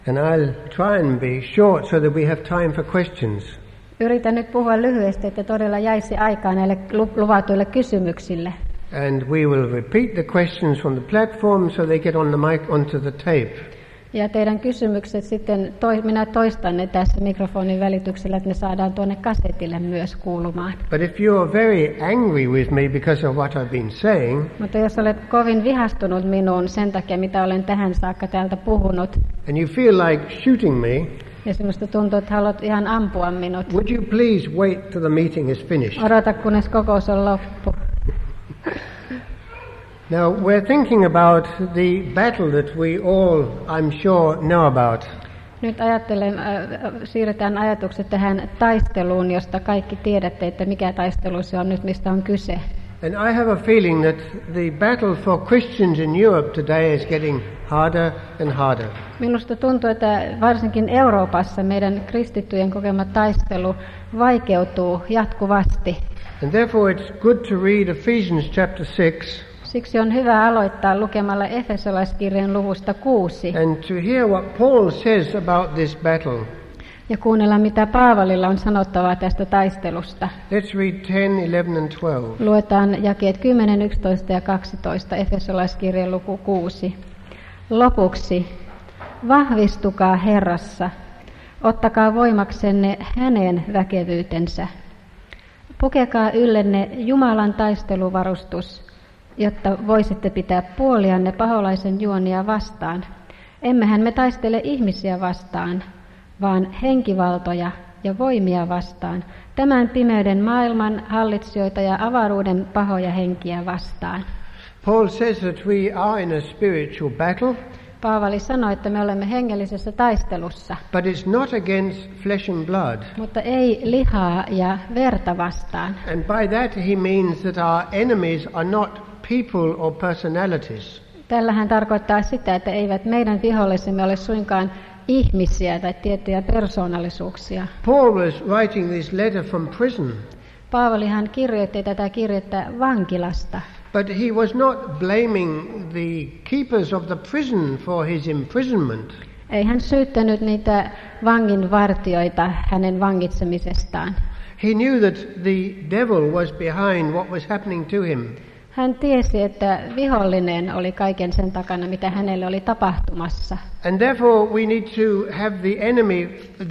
And I'll try and be short so that we have time for questions. Yritän nyt puhua lyhyesti, että todella jäisi aikaa näille luvatuille kysymyksille. And we will repeat the questions from the platform so they get on the mic onto the tape. Ja teidän kysymykset sitten, minä toistan ne tässä mikrofonin välityksellä, että ne saadaan tuonne kasetille myös kuulumaan. But if you are very angry with me because of what I've been saying, mutta jos olet kovin vihastunut minuun sen takia, mitä olen tähän saakka täältä puhunut, and you feel like shooting me, ja sinusta tuntuu, että haluat ihan ampua minut, would you please wait till the meeting is finished? Odota, kunnes kokous on loppu. Now, we're thinking about the battle that we all, I'm sure, know about. Nyt ajattelen, siirretään ajatukset tähän taisteluun, josta kaikki tiedätte, että mikä taistelu se on nyt, mistä on kyse. And I have a feeling that the battle for Christians in Europe today is getting harder and harder. Minusta tuntuu, että varsinkin Euroopassa meidän kristittyjen kokema taistelu vaikeutuu jatkuvasti. And therefore it's good to read Ephesians chapter 6. Siksi on hyvä aloittaa lukemalla Efesolaiskirjan luvusta 6. And to hear what Paul says about this battle. Ja kuunnella, mitä Paavalilla on sanottavaa tästä taistelusta. Let's read 10, 11 and 12. Luetaan jakeet 10, 11 ja 12, Efesolaiskirjan luku 6. Lopuksi, vahvistukaa Herrassa, ottakaa voimaksenne hänen väkevyytensä. Pukekaa yllenne Jumalan taisteluvarustus, jotta voisitte pitää puolianne paholaisen juonia vastaan. Emmehän me taistele ihmisiä vastaan, vaan henkivaltoja ja voimia vastaan, tämän pimeyden maailman hallitsijoita ja avaruuden pahoja henkiä vastaan. Paul says that we are in a spiritual battle. Paavali sanoi, että me olemme hengellisessä taistelussa. But it's not against flesh and blood. Mutta ei lihaa ja verta vastaan. And by that he means that our enemies are not people or personalities. Tällähän tarkoittaa sitä, että eivät meidän vihollisemme ole suinkaan ihmisiä tai tiettyjä persoonallisuuksia. Paul was writing this letter from prison. Paavalihan kirjoitti tätä kirjettä vankilasta. But he was not blaming the keepers of the prison for his imprisonment. Ei hän syyttänyt niitä vanginvartijoita hänen vangitsemisestaan. He knew that the devil was behind what was happening to him. Hän tiesi, että vihollinen oli kaiken sen takana, mitä hänelle oli tapahtumassa. And therefore we need to have the enemy,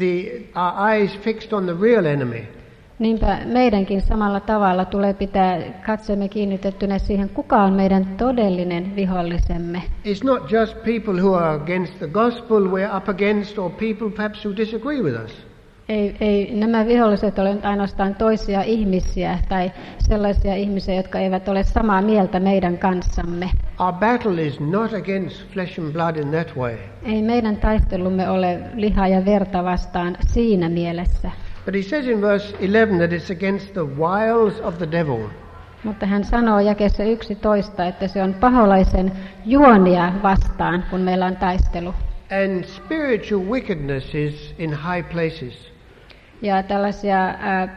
our eyes fixed on the real enemy. Niinpä meidänkin samalla tavalla tulee pitää katseemme kiinnitettynä siihen, kuka on meidän todellinen vihollisemme. It's not just people who are against the gospel we're up against, or people perhaps who disagree with us. Ei nämä viholliset ole ainoastaan toisia ihmisiä tai sellaisia ihmisiä, jotka eivät ole samaa mieltä meidän kanssamme. Our battle is not against flesh and blood in that way. Ei meidän taistelumme ole lihaa ja verta vastaan siinä mielessä. But he says in verse 11 that it's against the wiles of the devil. Mutta hän sanoo jakeessa 11, että se on paholaisen juonia vastaan, kun meillä on taistelu. And spiritual wickedness is in high places. Ja tällaisia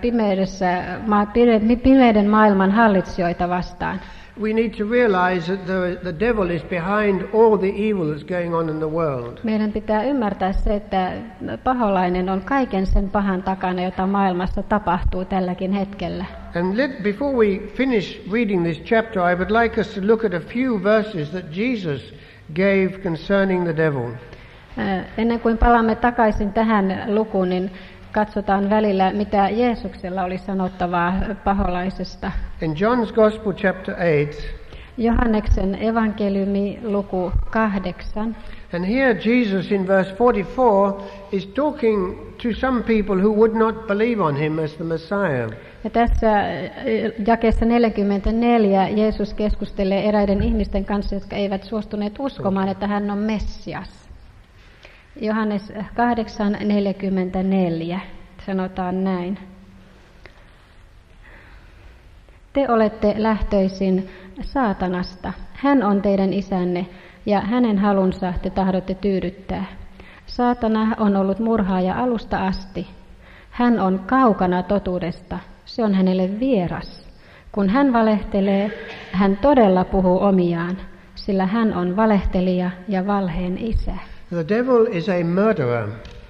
pimeiden maailman hallitsijoita vastaan. We need to realize that the devil is behind all the evil that's going on in the world. Meidän pitää ymmärtää se, että paholainen on kaiken sen pahan takana, jota maailmassa tapahtuu tälläkin hetkellä. And before we finish reading this chapter, I would like us to look at a few verses that Jesus gave concerning the devil. Ennen kuin palaamme takaisin tähän lukuun, niin katsotaan välillä, mitä Jeesuksella oli sanottavaa paholaisesta. In John's Gospel chapter 8, Johanneksen evankeliumi luku 8. and here Jesus in verse 44 is talking to some people who would not believe on him as the Messiah. Ja tässä jakeessa 44 Jeesus keskustelee eräiden ihmisten kanssa, jotka eivät suostuneet uskomaan, että hän on Messias. Johannes 8:44 sanotaan näin. Te olette lähtöisin saatanasta. Hän on teidän isänne ja hänen halunsa te tahdotte tyydyttää. Saatana on ollut murhaaja alusta asti. Hän on kaukana totuudesta. Se on hänelle vieras. Kun hän valehtelee, hän todella puhuu omiaan, sillä hän on valehtelija ja valheen isä. The devil is a murderer.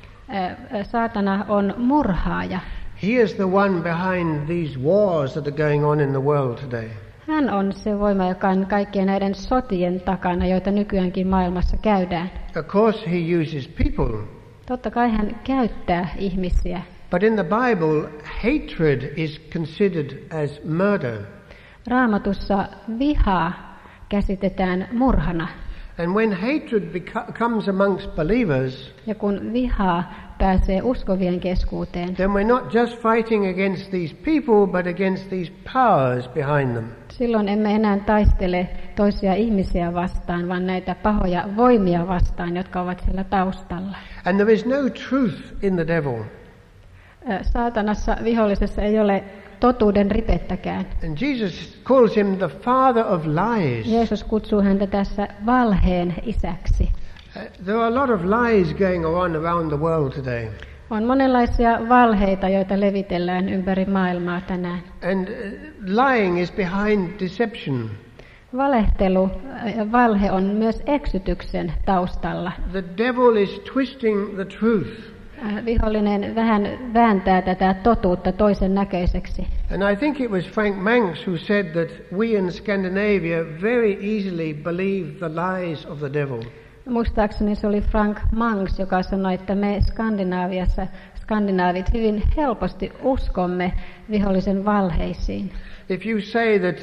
Saatana on murhaaja. He is the one behind these wars that are going on in the world today. Hän on se voima, joka on kaikkien näiden sotien takana, joita nykyäänkin maailmassa käydään. Of course he uses people. Totta kai hän käyttää ihmisiä. But in the Bible, hatred is considered as murder. Raamatussa viha käsitetään murhana. And when hatred comes amongst believers, ja kun viha pääsee uskovien keskuuteen, then we're not just fighting against these people, but against these powers behind them. silloin emme enää taistele toisia ihmisiä vastaan, vaan näitä pahoja voimia vastaan, jotka ovat siellä taustalla. And there is no truth in the devil. Saatanassa, vihollisessa, ei ole totuuden ripettäkään. And Jesus calls him the father of lies. Jeesus kutsuu häntä tässä valheen isäksi. There are a lot of lies going on around the world today. On monenlaisia valheita, joita levitellään ympäri maailmaa tänään. And lying is behind deception. Valehtelu ja valhe on myös eksytyksen taustalla. The devil is twisting the truth. Vihollinen vähän vääntää tätä totuutta toisen näköiseksi. And I think it was Frank Manx who said that we in Scandinavia very easily believe the lies of the devil. Muistaakseni se oli Frank Manx, joka sanoi, että me skandinaavit hyvin helposti uskomme vihollisen valheisiin. If you say that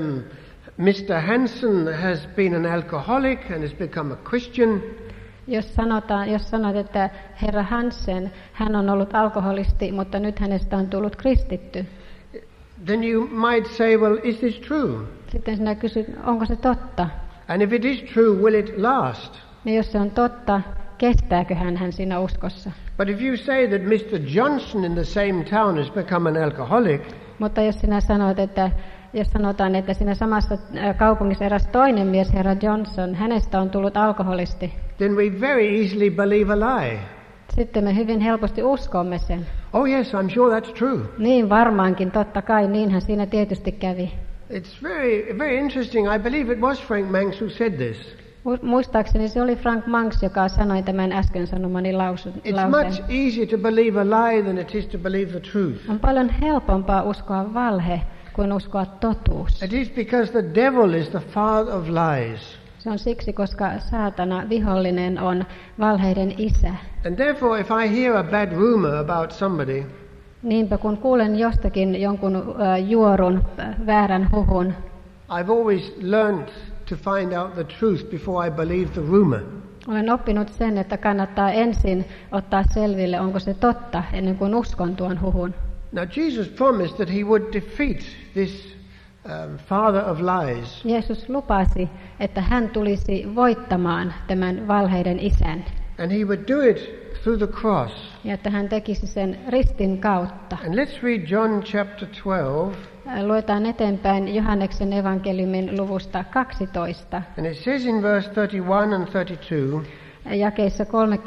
Mr. Hansen has been an alcoholic and has become a Christian, jos sanot, että herra Hansen, hän on ollut alkoholisti, mutta nyt hänestä on tullut kristitty, then you might say, well, is this true? Sitten sinä kysyt, onko se totta? And if it is true, will it last? Ja jos se on totta, kestääkö hän siinä uskossa? But if you say that Mr. Johnson in the same town has become an alcoholic, mutta jos sinä sanot, jos sanotaan, että siinä samassa kaupungissa eräs toinen mies, herra Johnson, hänestä on tullut alkoholisti, then we very easily believe a lie. Sitten me hyvin helposti uskomme sen. Oh yes, I'm sure that's true. Niin varmaankin, totta kai, niinhän siinä tietysti kävi. It's very interesting. I believe it was Frank Manx who said this. Muistaakseni se oli Frank Manx, joka sanoi tämän äsken sanomani lauseen. It's much easier to believe a lie than it is to believe the truth. On paljon helpompaa uskoa valhe kuin uskoa totuus. It is because the devil is the father of lies. Se on siksi, koska saatana, vihollinen, on valheiden isä. And therefore, if I hear a bad rumor about somebody, niinpä kun kuulen jostakin jonkun juorun, väärän huhun, I've always learned to find out the truth before I believe the rumor. Olen oppinut sen, että kannattaa ensin ottaa selville, onko se totta, ennen kuin uskon tuon huhun. Now Jesus promised that he would defeat this father of lies. Jeesus lupasi, että hän tulisi voittamaan tämän valheiden isän. And he would do it through the cross. Ja että hän tekisi sen ristin kautta. And let's read John chapter 12. Luetaan eteenpäin Johanneksen evankeliumin luvusta 12. And it says in verse 31 and 32. Jakeissa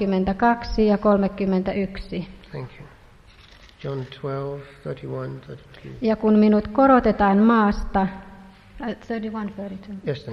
32 ja 31. Thank you. John 12, 31, 32. Ja kun minut korotetaan maasta, 31, 32. Yes,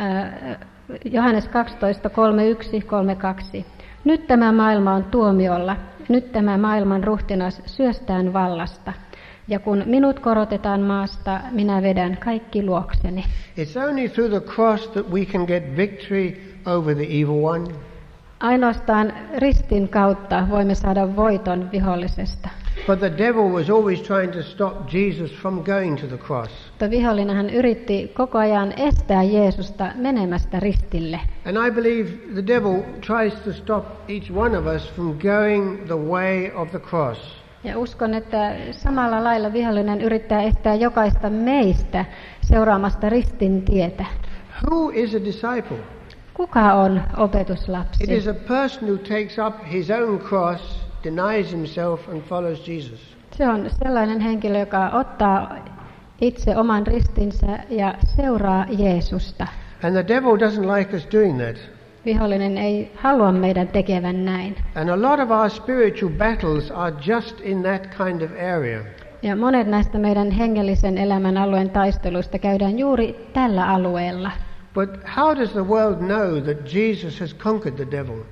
Johannes 12, 31, 32. Nyt tämä maailma on tuomiolla, nyt tämä maailman ruhtinas syöstään vallasta. Ja kun minut korotetaan maasta, minä vedän kaikki luokseni. It's only through the cross that we can get victory over the evil one. Ainoastaan ristin kautta voimme saada voiton vihollisesta. But the devil was always trying to stop Jesus from going to the cross. Mutta vihollinenhan yritti koko ajan estää Jeesusta menemästä ristille. And I believe the devil tries to stop each one of us from going the way of the cross. Ja uskon, että samalla lailla vihollinen yrittää estää jokaista meistä seuraamasta ristin tietä. Who is a disciple? Kuka on opetuslapsi? It is a person who takes up his own cross, denies himself and follows Jesus. Se on sellainen henkilö, joka ottaa itse oman ristinsä ja seuraa Jeesusta. And the devil doesn't like us doing that. Vihollinen ei halua meidän tekevän näin. And a lot of our spiritual battles are just in that kind of area. Ja monet näistä meidän hengellisen elämän alueen taisteluista käydään juuri tällä alueella. But how does the world know that Jesus has conquered the devil?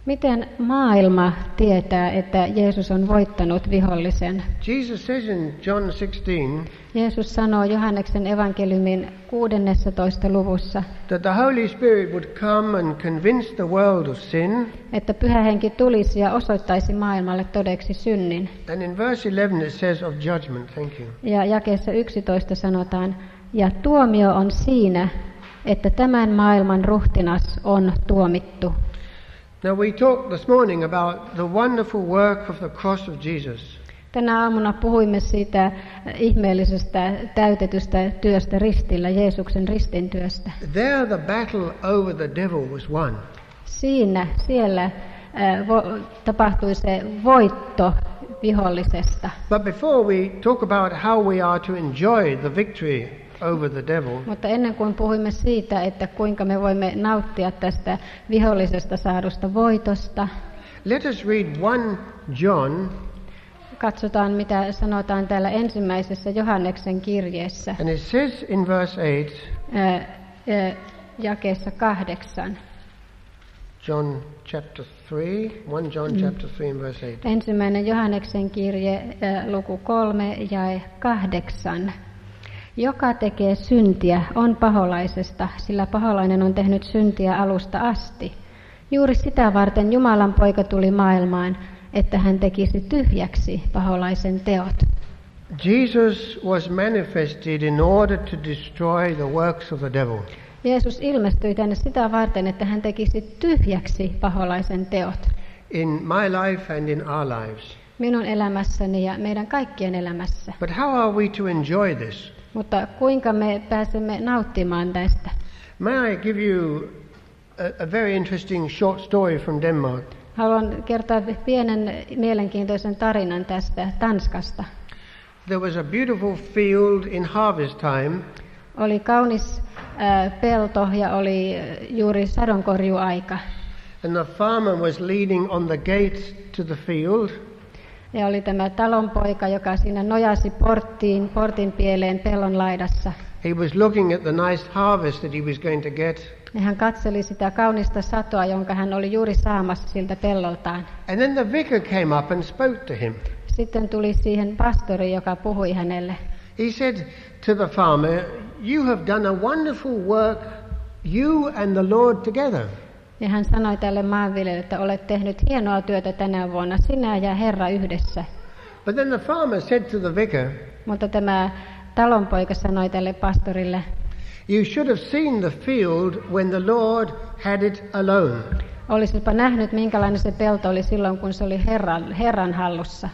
Miten maailma tietää, että Jeesus on voittanut vihollisen? Jesus says in John 16 Jeesus sanoo Johanneksen evankeliumin 16. luvussa, that the Holy Spirit would come and convince the world of sin. että Pyhä Henki tulisi ja osoittaisi maailmalle todeksi synnin. And in verse 11 it says of judgment. Thank you. Ja jakeessa 11 sanotaan, ja tuomio on siinä, että tämän maailman ruhtinas on tuomittu. Now we talked this morning about the wonderful work of the cross of Jesus. Tänä aamuna puhuimme siitä ihmeellisestä täytetystä työstä ristillä, Jeesuksen ristintyöstä. There the battle over the devil was won. Siellä tapahtui se voitto vihollisesta. But before we talk about how we are to enjoy the victory over the devil, Mutta ennen kuin puhuimme siitä, että kuinka me voimme nauttia tästä vihollisesta saadusta voitosta, let us read 1 John, katsotaan mitä sanotaan täällä ensimmäisessä Johanneksen kirjeessä, and it says in verse 8, jakeessa 8. John chapter 3, 1 John chapter 3 and verse 8. Ensimmäinen Johanneksen kirje, luku 3 jae 8. Joka tekee syntiä on paholaisesta, sillä paholainen on tehnyt syntiä alusta asti. Juuri sitä varten Jumalan poika tuli maailmaan, että hän tekisi tyhjäksi paholaisen teot. Jesus was manifested in order to destroy the works of the devil. Jeesus ilmestyi tänne sitä varten, että hän tekisi tyhjäksi paholaisen teot. In my life and in our lives. Minun elämässäni ja meidän kaikkien elämässä. But how are we to enjoy this? Mutta kuinka me pääsemme nauttimaan tästä? May I give you a very interesting short story from Denmark? Haluan kertoa pienen mielenkiintoisen tarinan tästä Tanskasta. There was a beautiful field in harvest time. Oli kaunis pelto ja oli juuri sadonkorjuaika. And the farmer was leaning on the gate to the field. Ja oli tämä talonpoika, joka siinä nojasi portin pieleen pellon laidassa. He was looking at the nice harvest that he was going to get. Ja hän katseli sitä kaunista satoa, jonka hän oli juuri saamassa siltä pelloltaan. And then the vicar came up and spoke to him. Sitten tuli siihen pastori, joka puhui hänelle. He said to the farmer, "You have done a wonderful work, you and the Lord together." Ja hän sanoi tälle maanviljelijälle, että olet tehnyt hienoa työtä tänä vuonna, sinä ja Herra yhdessä. But then the farmer said to the vicar, Mutta tämä talonpoika sanoi tälle pastorille, "You should have seen the field when the Lord had it alone." olisipa nähnyt, minkälainen se pelto oli silloin, kun se oli Herran hallussa.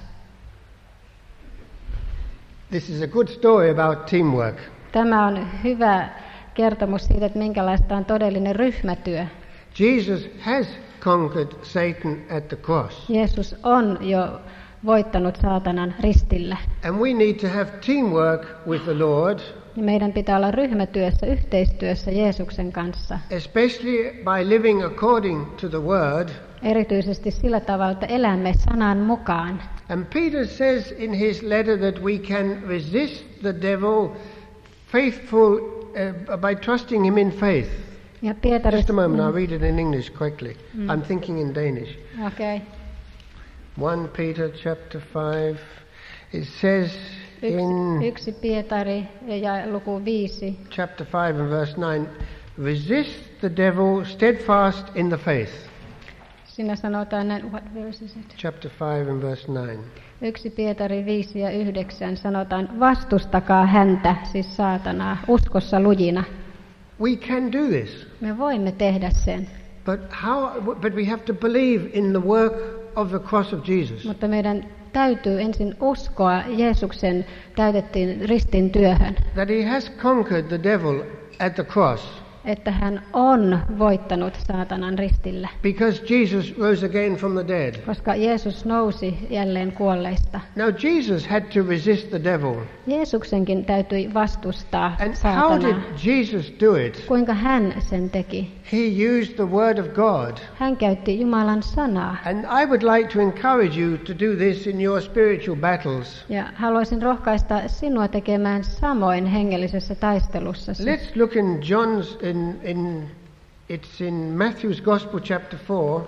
This is a good story about teamwork. Tämä on hyvä kertomus siitä, että minkälaista on todellinen ryhmätyö. Jesus has conquered Satan at the cross. Jeesus on jo voittanut saatanan ristillä. And we need to have teamwork with the Lord, Meidän pitää olla ryhmätyössä, yhteistyössä Jeesuksen kanssa. especially by living according to the word. Erityisesti sillä tavalla, että elämme sanan mukaan. And Peter says in his letter that we can resist the devil faithful by trusting him in faith. Ja Pietari... Just a moment, I'll read it in English quickly. I'm thinking in Danish. Okay. 1 Peter chapter 5. It says in Yksi Pietari ja luku 5. chapter 5 and verse 9, resist the devil steadfast in the faith. Siinä sanotaan näin, what verse is it? Chapter 5 and verse 9. 1 Pietari 5 ja 9 sanotaan, vastustakaa häntä, siis saatanaa, uskossa lujina. We can do this. Me voimme tehdä sen, But we have to believe in the work of the cross of Jesus. mutta meidän täytyy ensin uskoa Jeesuksen täytettiin ristin työhön, That he has conquered the devil at the cross. että hän on voittanut saatanan ristillä, Because Jesus rose again from the dead. koska Jeesus nousi jälleen kuolleista. Now Jesus had to resist the devil. Jeesuksenkin täytyi vastustaa And how saatanaa. did Jesus do it? Kuinka hän sen teki? He used the word of God. Hän käytti Jumalan sanaa. And I would like to encourage you to do this in your spiritual battles. Ja haluaisin rohkaista sinua tekemään samoin hengellisessä taistelussa. Let's look in John's it's in Matthew's Gospel chapter 4.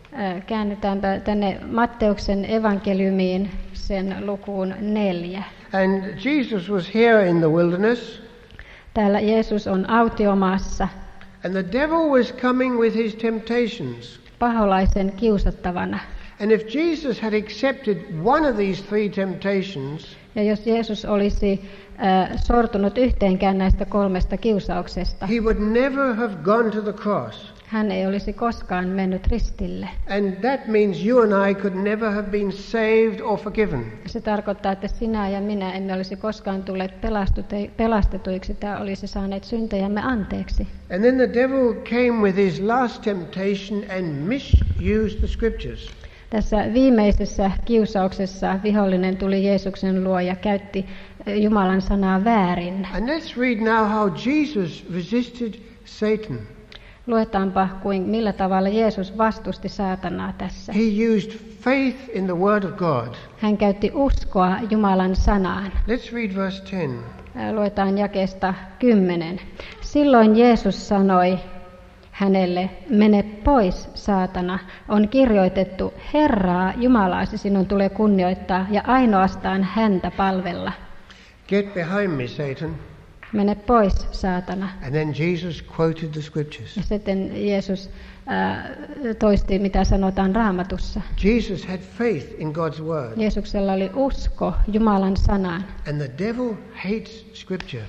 Käännytäänpä tänne Matteuksen evankeliumiin, sen lukuun 4. And Jesus was here in the wilderness. Täällä Jeesus on autiomaassa. And the devil was coming with his temptations. Paholaisen kiusattavana. And if Jesus had accepted one of these three temptations, ja jos Jeesus olisi sortunut yhteenkään näistä 3 kiusauksesta, he would never have gone to the cross. Hän ei olisi koskaan mennyt ristille. And that means you and I could never have been saved or forgiven. Se tarkoittaa, että sinä ja minä emme olisi koskaan tulleet pelastetuiksi tai olisi saaneet syntejämme anteeksi. And then the devil came with his last temptation and misused the scriptures. Tässä viimeisessä kiusauksessa vihollinen tuli Jeesuksen luo ja käytti Jumalan sanaa väärin. And let's read now how Jesus resisted Satan. Luetaanpa, millä tavalla Jeesus vastusti saatanaa tässä. He used faith in the word of God. Hän käytti uskoa Jumalan sanaan. Let's read verse 10. Luetaan jakeesta 10. Silloin Jeesus sanoi hänelle, mene pois, saatana. On kirjoitettu, Herraa, Jumalaasi sinun tulee kunnioittaa ja ainoastaan häntä palvella. Get behind me, Satan. Mene pois, saatana. And then Jesus quoted the scriptures. Ja sitten Jeesus toisti, mitä sanotaan Raamatussa. Jesus had faith in God's word. Jeesuksella oli usko Jumalan sanaan. And the devil hates scripture.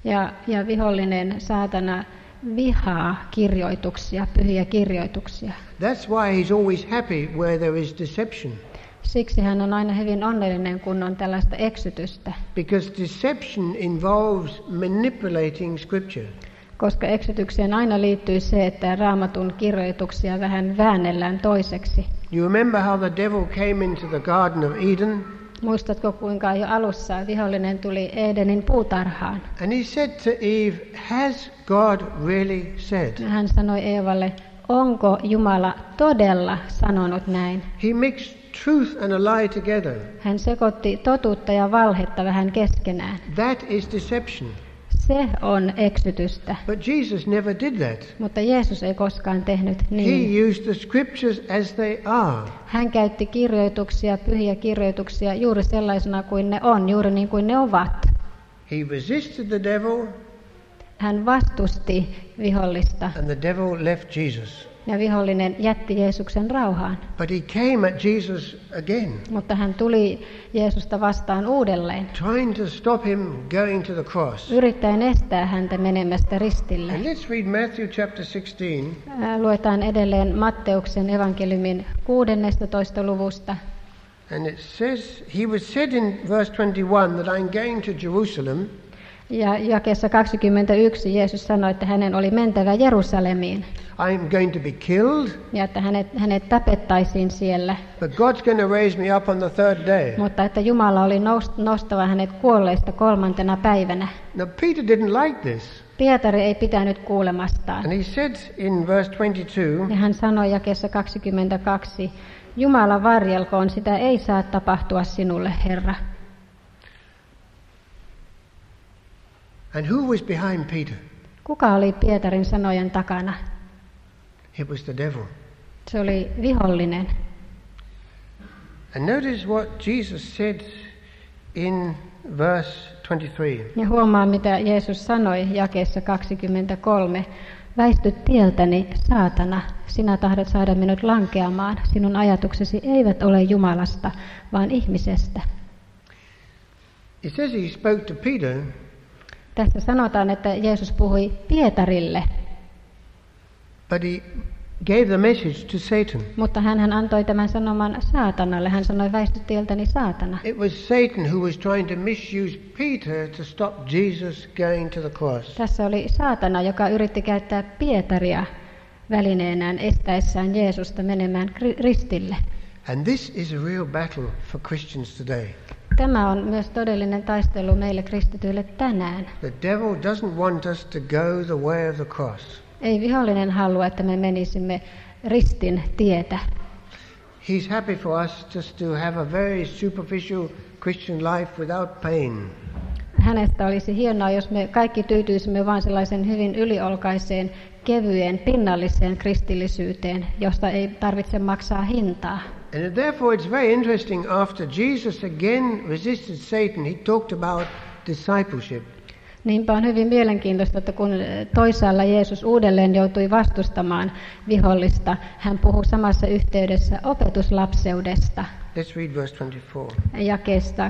Ja vihollinen, saatana, vihaa kirjoituksia, pyhiä kirjoituksia. That's why he's always happy where there is deception. Siksi hän on aina hyvin onnellinen, kun on tällaista eksytystä. Because deception involves manipulating scripture. Koska eksytykseen aina liittyy se, että Raamatun kirjoituksia vähän väännellään toiseksi. You remember how the devil came into the Garden of Eden? Muistatko, kuinka jo alussa vihollinen tuli Edenin puutarhaan? And he said to Eve, has God really said? Hän sanoi Eevalle, onko Jumala todella sanonut näin? He mixed truth and a lie together. Hän sekoitti totuutta ja valhetta vähän keskenään. That is deception. Se on eksytystä. But Jesus never did that. Mutta Jeesus ei koskaan tehnyt niin. He used the scriptures as they are. Hän käytti kirjoituksia, pyhiä kirjoituksia juuri sellaisena kuin ne on, juuri niin kuin ne ovat. He resisted the devil. Hän vastusti vihollista. And the devil left Jesus. Ja vihollinen jätti Jeesuksen rauhaan. But he came at Jesus again. Mutta hän tuli Jeesusta vastaan uudelleen. Trying to stop him going to the cross. Yrittäen estää häntä menemästä ristille. And let's read Matthew chapter 16. Luetaan edelleen Matteuksen evankeliumin 16. luvusta. And it says, he was said in verse 21 that I'm going to Jerusalem. Ja jakeessa 21 Jeesus sanoi, että hänen oli mentävä Jerusalemiin. I'm going to be killed. Ja että hänet tapettaisiin siellä. But God's going to raise me up on the third day. Mutta että Jumala oli nostava hänet kuolleista 3. päivänä. Now Peter didn't like this. Pietari ei pitänyt kuulemastaan. And he said in verse 22. Ja hän sanoi jakeessa 22, Jumala varjelkoon, sitä ei saa tapahtua sinulle, Herra. And who was behind Peter? Kuka oli Pietarin sanojen takana? It was the devil. Se oli vihollinen. And notice what Jesus said in verse 23. Ja huomaa, mitä Jeesus sanoi jakeessa 23. Väisty tieltäni, saatana, sinä tahdot saada minut lankeamaan. Sinun ajatuksesi eivät ole Jumalasta, vaan ihmisestä. It says he spoke to Peter. Tässä sanotaan, että Jeesus puhui Pietarille. But he gave the message to Satan. Mutta hän antoi tämän sanoman saatanalle. Hän sanoi, väisty tieltäni, saatana. It was Satan who was trying to misuse Peter to stop Jesus going to the cross. Tässä oli saatana, joka yritti käyttää Pietaria välineenään estäessään Jeesusta menemään ristille. And this is a real battle for Christians today. Tämä on myös todellinen taistelu meille kristityille tänään. The devil doesn't want us to go the way of the cross. Ei vihollinen halua, että me menisimme ristin tietä. He's happy for us just to have a very superficial Christian life without pain. hänestä olisi hienoa, jos me kaikki tyytyisimme vain sellaisen hyvin yliolkaiseen, kevyeen, pinnalliseen kristillisyyteen, josta ei tarvitse maksaa hintaa. And therefore it's very interesting, after Jesus again resisted Satan, he talked about discipleship. Niinpä on hyvin mielenkiintoista, että kun toisaalla Jeesus uudelleen joutui vastustamaan vihollista, hän puhuu samassa yhteydessä opetuslapseudesta. Let's read verse 24. Jakeesta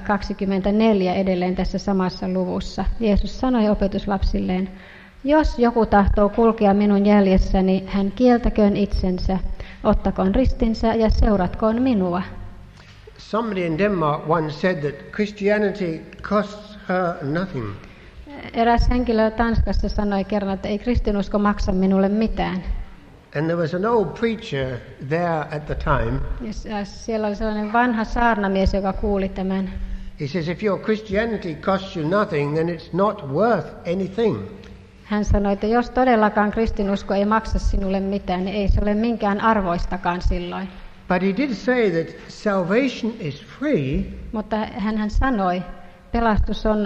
24 edelleen tässä samassa luvussa. Jeesus sanoi opetuslapsilleen, jos joku tahtoo kulkea minun jäljessäni, hän kieltäköön itsensä, ottakoon ristinsä ja seuratkoon minua. Somebody in Denmark once said that Christianity costs her nothing. Eräs henkilö Tanskassa sanoi kerran, että ei kristinusko maksa minulle mitään. And there was an old preacher there at the time. Ja siellä oli sellainen vanha saarnamies, joka kuuli tämän. He says, if your Christianity costs you nothing, then it's not worth anything. Hän sanoi, että jos todellakaan kristinusko ei maksa sinulle mitään, niin ei se ole minkään arvoistakaan silloin. But he did say that salvation is free. Mutta hän sanoi, pelastus on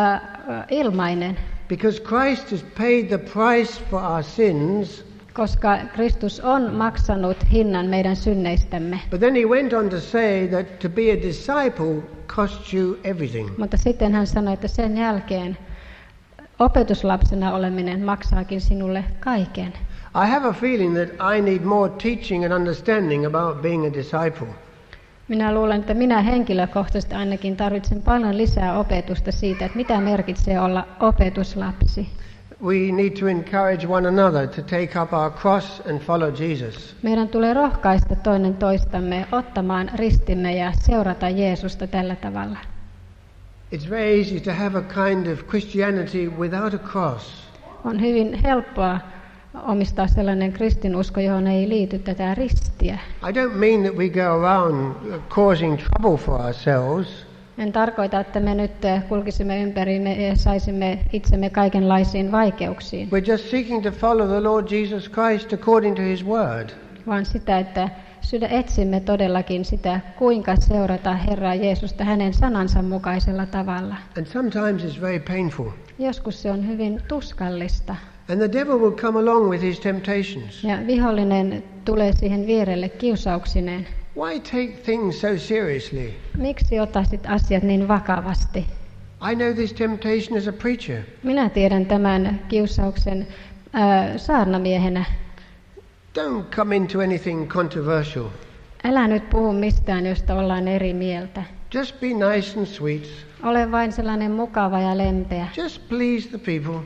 ilmainen. Because Christ has paid the price for our sins. Koska Kristus on maksanut hinnan meidän synneistämme. But then he went on to say that to be a disciple costs you everything. Mutta sitten hän sanoi, että sen jälkeen opetuslapsena oleminen maksaakin sinulle kaiken. I have a feeling that I need more teaching and understanding about being a disciple. Minä luulen, että minä henkilökohtaisesti ainakin tarvitsen paljon lisää opetusta siitä, että mitä merkitsee olla opetuslapsi. We need to encourage one another to take up our cross and follow Jesus. Meidän tulee rohkaista toinen toistamme ottamaan ristimme ja seurata Jeesusta tällä tavalla. It's very easy to have a kind of Christianity without a cross. On hyvin helppoa omistaa sellainen kristinusko, johon ei liity tätä ristiä. I don't mean that we go around causing trouble for ourselves. En tarkoita, että me nyt kulkisimme ympäri ja saisimme itsemme kaikenlaisiin vaikeuksiin. We're just seeking to follow the Lord Jesus Christ according to his word. Vaan sitä, että etsimme todellakin sitä, kuinka seurata Herraa Jeesusta hänen sanansa mukaisella tavalla. And sometimes it's very painful. Joskus se on hyvin tuskallista. And the devil will come along with his temptations. Ja vihollinen tulee siihen vierelle kiusauksineen. Why take things so seriously? Miksi ottaisit asiat niin vakavasti? I know this temptation as a preacher. Minä tiedän tämän kiusauksen saarnamiehenä. Don't come into anything controversial. Älä nyt puhu mistään, josta ollaan eri mieltä. Just be nice and sweet. Ole vain sellainen mukava ja lempeä. Just please the people.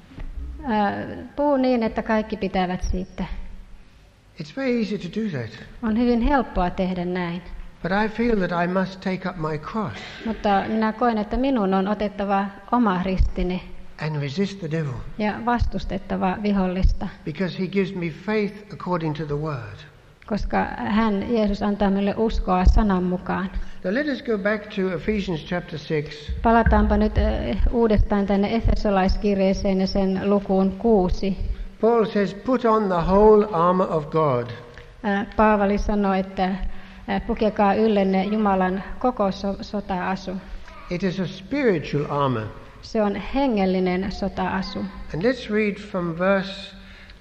Puhu niin, että kaikki pitävät siitä. It's very easy to do that. On hyvin helppoa tehdä näin. But I feel that I must take up my cross. Mutta minä koen, että minun on otettava oma ristini. And resist the devil. Ja vastustettava vihollista. Because he gives me faith according to the word. Koska Jeesus antaa meille uskoa sanan mukaan. Now let us go back to Ephesians chapter 6. Palataanpa nyt uudestaan tänne Efesolaiskirjeeseen ja sen lukuun 6. Paul says, put on the whole armor of God. Paavali sanoi, että pukekaa yllenne Jumalan koko sota-asu. It is a spiritual armor. Se on hengellinen sota-asu. And let's read from verse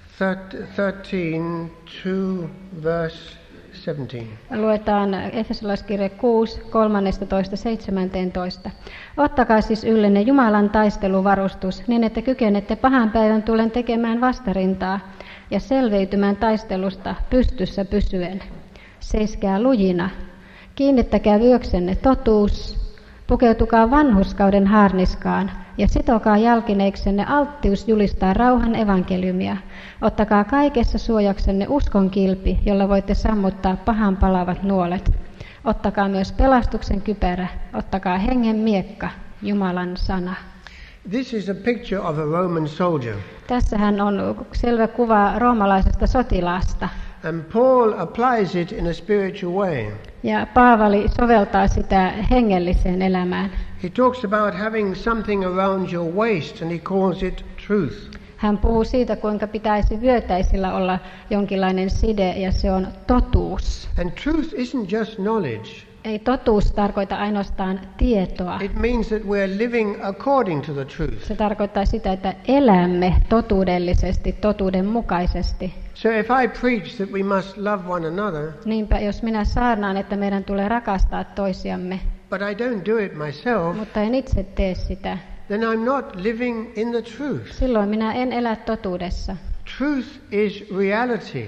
13 to verse 17. Luetaan Efesolaiskirje 6, 13-17. Ottakaa siis yllenne Jumalan taisteluvarustus, niin että kykenette pahan päivän tullen tekemään vastarintaa ja selviytymään taistelusta pystyssä pysyen. Seiskää lujina, kiinnittäkää vyöksenne totuus, pukeutukaa vanhurskauden haarniskaan ja sitokaa jalkineiksenne alttius julistaa rauhan evankeliumia. Ottakaa kaikessa suojaksenne uskon kilpi, jolla voitte sammuttaa pahan palavat nuolet. Ottakaa myös pelastuksen kypärä, ottakaa hengen miekka, Jumalan sana. This is a picture of a Roman soldier. Tässähän on selvä kuva roomalaisesta sotilaasta. And Paul applies it in a spiritual way. Ja Paavali soveltaa sitä hengelliseen elämään. He talks about having something around your waist and he calls it truth. Hän puhuu siitä, kuinka pitäisi vyötäisillä olla jonkinlainen side, ja se on totuus. And truth isn't just knowledge. Ei totuus tarkoita ainoastaan tietoa. It means that we're living according to the truth. Se tarkoittaa sitä, että elämme totuudellisesti, totuudenmukaisesti. So if I preach that we must love one another, Niinpä, jos minä saarnaan, että meidän tulee rakastaa toisiamme, but I don't do it myself, mutta en itse tee sitä, then I'm not living in the truth. silloin minä en elä totuudessa. Truth is reality.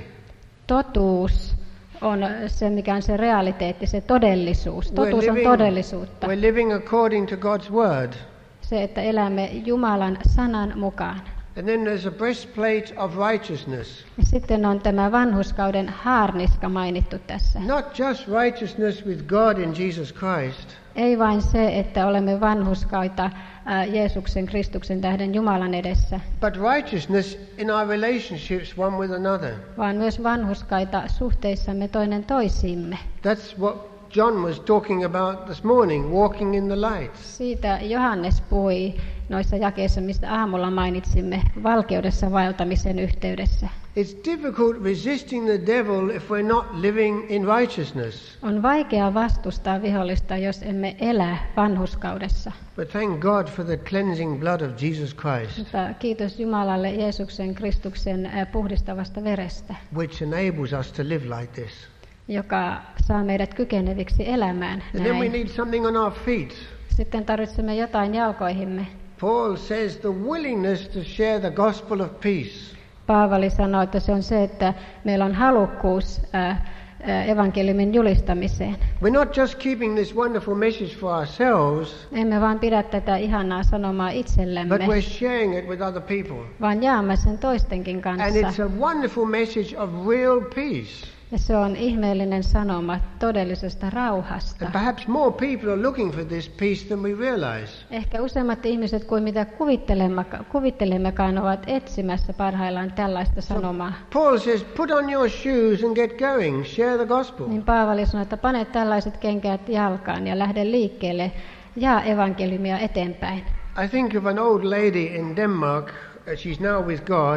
Totuus on se, mikä on se realiteetti, se todellisuus. Totuus on todellisuutta. We're living according to God's word. Se, että elämme Jumalan sanan mukaan. And then there's a breastplate of righteousness. Ja sitten on tämä vanhurskauden haarniska mainittu tässä. Not just righteousness with God in Jesus Christ, Ei vain se, että olemme vanhurskaita Jeesuksen Kristuksen tähden Jumalan edessä, but righteousness in our relationships one with another. vaan myös vanhurskaita suhteissamme toinen toisiimme. That's what John was talking about this morning, walking in the light. Siitä Johannes puhui noissa jakeissa, mistä aamulla mainitsimme, valkeudessa vaeltamisen yhteydessä. It's difficult resisting the devil if we're not living in righteousness. On vaikea vastustaa vihollista, jos emme elä vanhurskaudessa. But thank God for the cleansing blood of Jesus Christ, Mutta kiitos Jumalalle Jeesuksen Kristuksen puhdistavasta verestä, which enables us to live like this. joka saa meidät kykeneviksi elämään And then we näin. need something on our feet. Sitten tarvitsemme jotain jalkoihimme. Paul says the willingness to share the gospel of peace. Paavali sanoo, että se on se, että meillä on halukkuus evankeliumin julistamiseen. We're not just keeping this wonderful message for ourselves, Emme vaan pidä tätä ihanaa sanomaa but itsellemme, we're sharing it with other people. vaan jaamme sen toistenkin And kanssa. it's a wonderful message of real peace. Ja se on ihmeellinen sanoma todellisesta rauhasta. And perhaps more people are looking for this peace than we realize. Ehkä useammat ihmiset kuin mitä kuvittelemmekaan ovat etsimässä parhaillaan tällaista sanomaa. Paul says, put on your shoes and get going, share the gospel. Niin Paavali sanoi, että pane tällaiset kenkät jalkaan ja lähde liikkeelle ja evankeliumia eteenpäin. I think of an old lady in Denmark, she's now with God,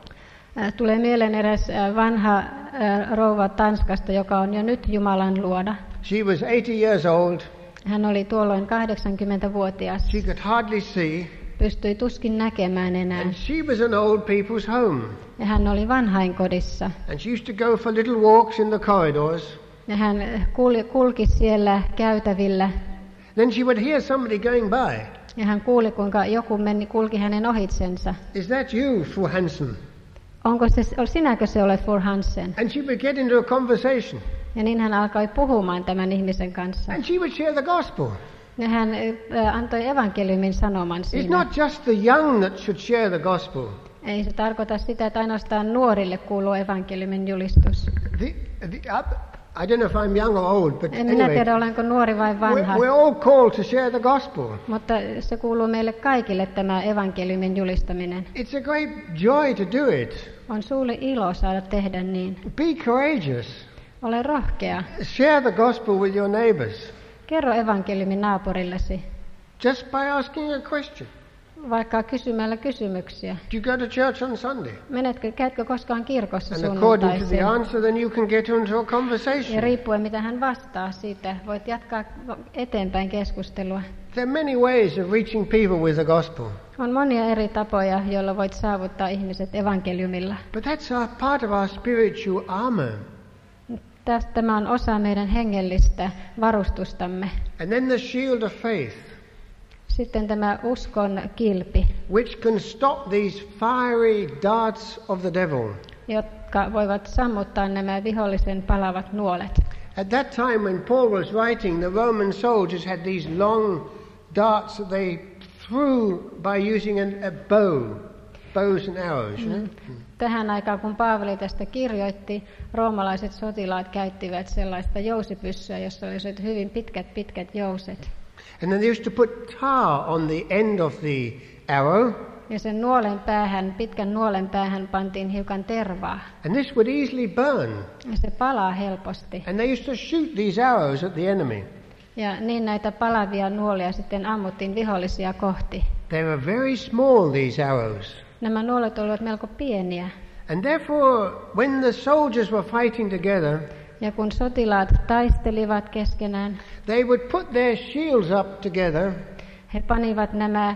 Tulee mieleen eräs vanha rouva Tanskasta, joka on jo nyt Jumalan luoda. she was 80 years old, Hän oli tuolloin 80-vuotias, she could hardly see, pystyi tuskin näkemään enää. and she was an old people's home. Ja hän oli vanhainkodissa. And she used to go for little walks in the corridors. Ja hän kulki siellä käytävillä. Then she would hear somebody going by. Ja hän kuuli, kuinka joku kulki hänen ohitsensa. Is that you, Fru Hansen? Sinäkö se olet Fru Hansen? And she would get into a conversation. Ja niin hän alkoi puhumaan tämän ihmisen kanssa. And she would share the gospel. Ja hän antoi evankeliumin sanoman It's siinä. not just the young that should share the gospel. Ei se tarkoita sitä, että ainoastaan nuorille kuuluu evankeliumin julistus. I don't know if I'm young or old, but En minä anyway, tiedä, olenko nuori vai vanha. we're all called to share the gospel. Mutta se kuuluu meille kaikille, tämä evankeliumin julistaminen. It's a great joy to do it. On suuri ilo saada tehdä niin. Be courageous. Ole rohkea. Share the gospel with your neighbors. Kerro evankeliumin naapurillesi, Just by asking a question. vaikka kysymällä kysymyksiä. Do you go to church on Sunday? Käytkö koskaan kirkossa And according to the sunnuntaisin? answer, then you can get into a Ja conversation. riippuen mitä hän vastaa siitä, voit jatkaa eteenpäin keskustelua. There are many ways of reaching people with the gospel. On monia eri tapoja, joilla voit saavuttaa ihmiset evankeliumilla. But that's part of our spiritual armor. Tämä on osa meidän hengellistä varustustamme. And then the shield of faith, Sitten tämä uskon kilpi, which can stop these fiery darts of the devil. jotka voivat sammuttaa nämä vihollisen palavat nuolet. At that time when Paul was writing, the Roman soldiers had these long darts that they threw by using a bow, bows and arrows. Tähän aikaan, kun Paavali tästä kirjoitti, roomalaiset sotilaat käyttivät sellaista jousipyssyä, jossa oli hyvin pitkät jouset. And then they used to put tar on the end of the arrow, Ja sen pitkän nuolen päähän pantiin hiukan tervaa. and this would easily burn. Ja se palaa helposti. And they used to shoot these arrows at the enemy. Ja niin näitä palavia nuolia sitten ammuttiin vihollisia kohti. They were very small, these arrows. Nämä nuolet olivat melko pieniä. And therefore, when the soldiers were fighting together, Ja kun sotilaat taistelivat keskenään, they would put their shields up together, he panivat nämä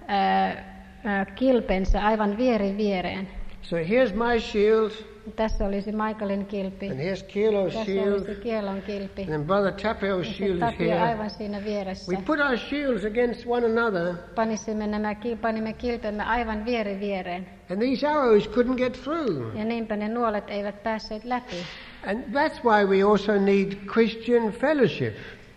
kilpensä aivan vieri viereen. so here's my shield, Tässä olisi Michaelin kilpi, and here's Kielo's tässä shield, olisi Kielon kilpi, and then Brother Tapio's ja shield is Tapio here. aivan siinä vieressä. We put our shields against one another, Panimme kilpemme aivan vieri viereen, and these arrows couldn't get through. ja niinpä ne nuolet eivät päässeet läpi. And that's why we also need Christian fellowship.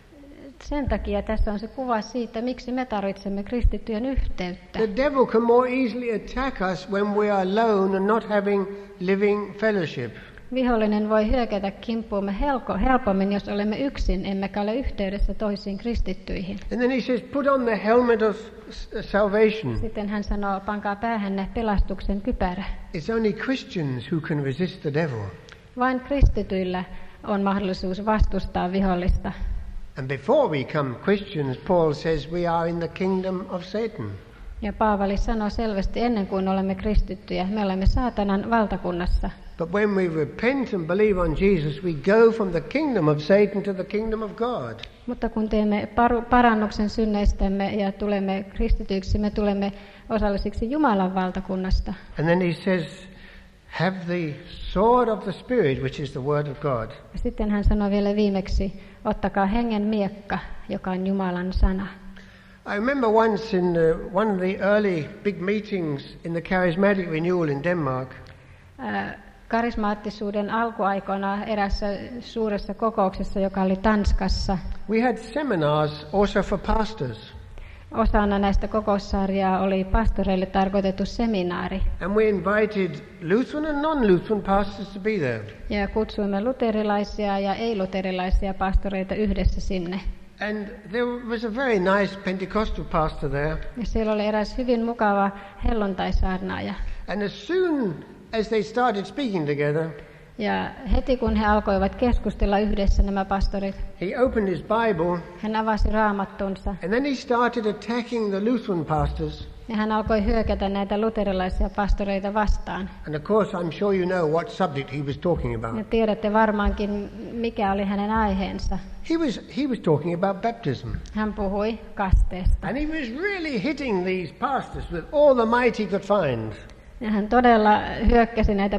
Sen takia tässä on se kuva siitä, miksi me tarvitsemme kristittyjen yhteyttä. The devil can more easily attack us when we are alone and not having living fellowship. Vihollinen voi hyökätä kimppuumme helpommin, jos olemme yksin, emmekä ole yhteydessä toisiin kristittyihin. And then he says, put on the helmet of salvation. Sitten hän sanoo, pankaa päähänne pelastuksen kypärä. It's only Christians who can resist the devil. Vain kristityillä on mahdollisuus vastustaa vihollista. And before we become Christians, Paul says we are in the kingdom of Satan. Ja Paavali sanoo selvästi, ennen kuin olemme kristittyjä, me olemme saatanan valtakunnassa. But when we repent and believe on Jesus, we go from the kingdom of Satan to the kingdom of God. Mutta kun teemme parannuksen synneistämme ja tulemme kristityiksi, me tulemme osallisiksi Jumalan valtakunnasta. And then he says, have the sword of the Spirit, which is the word of God. Ja sitten hän sanoo vielä viimeksi, ottakaa hengen miekka, joka on Jumalan sana. I remember once in one of the early big meetings in the Charismatic Renewal in Denmark, Karismaattisuuden alkuaikoina erässä suuressa kokouksessa, joka oli Tanskassa, we had seminars also for pastors. osana näistä kokoussarjaa oli pastoreille tarkoitettu seminaari. And we invited Lutheran and non-Lutheran pastors to be there. Ja kutsuimme luterilaisia ja ei-luterilaisia pastoreita yhdessä sinne. And there was a very nice Pentecostal pastor there. Ja siellä oli eräs hyvin mukava helluntaisaarnaaja. And as soon as they started speaking together, Ja heti kun he alkoivat keskustella yhdessä, nämä pastorit, he opened his Bible hän avasi raamattunsa and then he started attacking the Lutheran pastors. ja hän alkoi hyökätä näitä luterilaisia pastoreita vastaan. And of course, I'm sure you know what subject he was talking Ja about. tiedätte varmaankin, mikä oli hänen aiheensa. He was talking about baptism. Hän puhui kasteesta. And he was really hitting these pastors with all the might he could find. Ja hän todella hyökkäsi näitä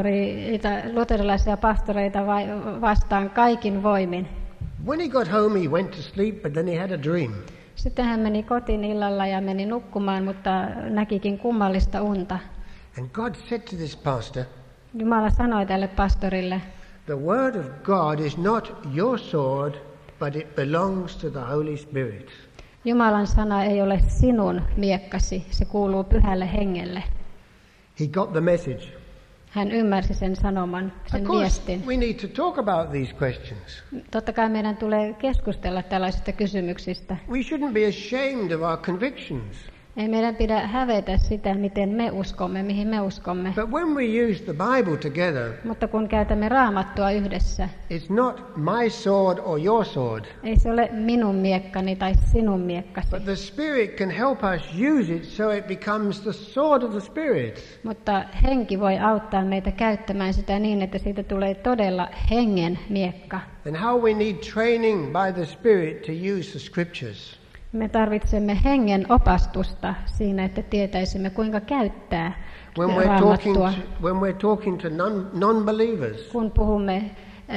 luterilaisia pastoreita vastaan kaikin voimin. When he got home, he went to sleep, but then he had a dream. Sitten hän meni kotiin illalla ja meni nukkumaan, mutta näkikin kummallista unta. And God said to this pastor, Jumala sanoi tälle pastorille, the word of God is not your sword, but it belongs to the Holy Spirit. Jumalan sana ei ole sinun miekkasi, se kuuluu Pyhälle Hengelle. He got the message. Hän ymmärsi sen sanoman, Of sen course, viestin. we need to talk about these questions. Totta kai meidän tulee keskustella tällaisista kysymyksistä. We shouldn't be ashamed of our convictions. Ei meidän pidä hävetä sitä, miten me uskomme, mihin me uskomme. But when we use the Bible together, Mutta kun käytämme raamattua yhdessä, it's not my sword or your sword, ei se ole minun miekkani tai sinun miekkasi. but the Spirit can help us use it so it becomes the sword of the Spirit. Mutta henki voi auttaa meitä käyttämään sitä niin, että siitä tulee todella hengen miekka. And how we need training by the Spirit to use the Scriptures. Me tarvitsemme hengen opastusta siinä, että tietäisimme kuinka käyttää raamattua. When we're talking to non-believers, Kun puhumme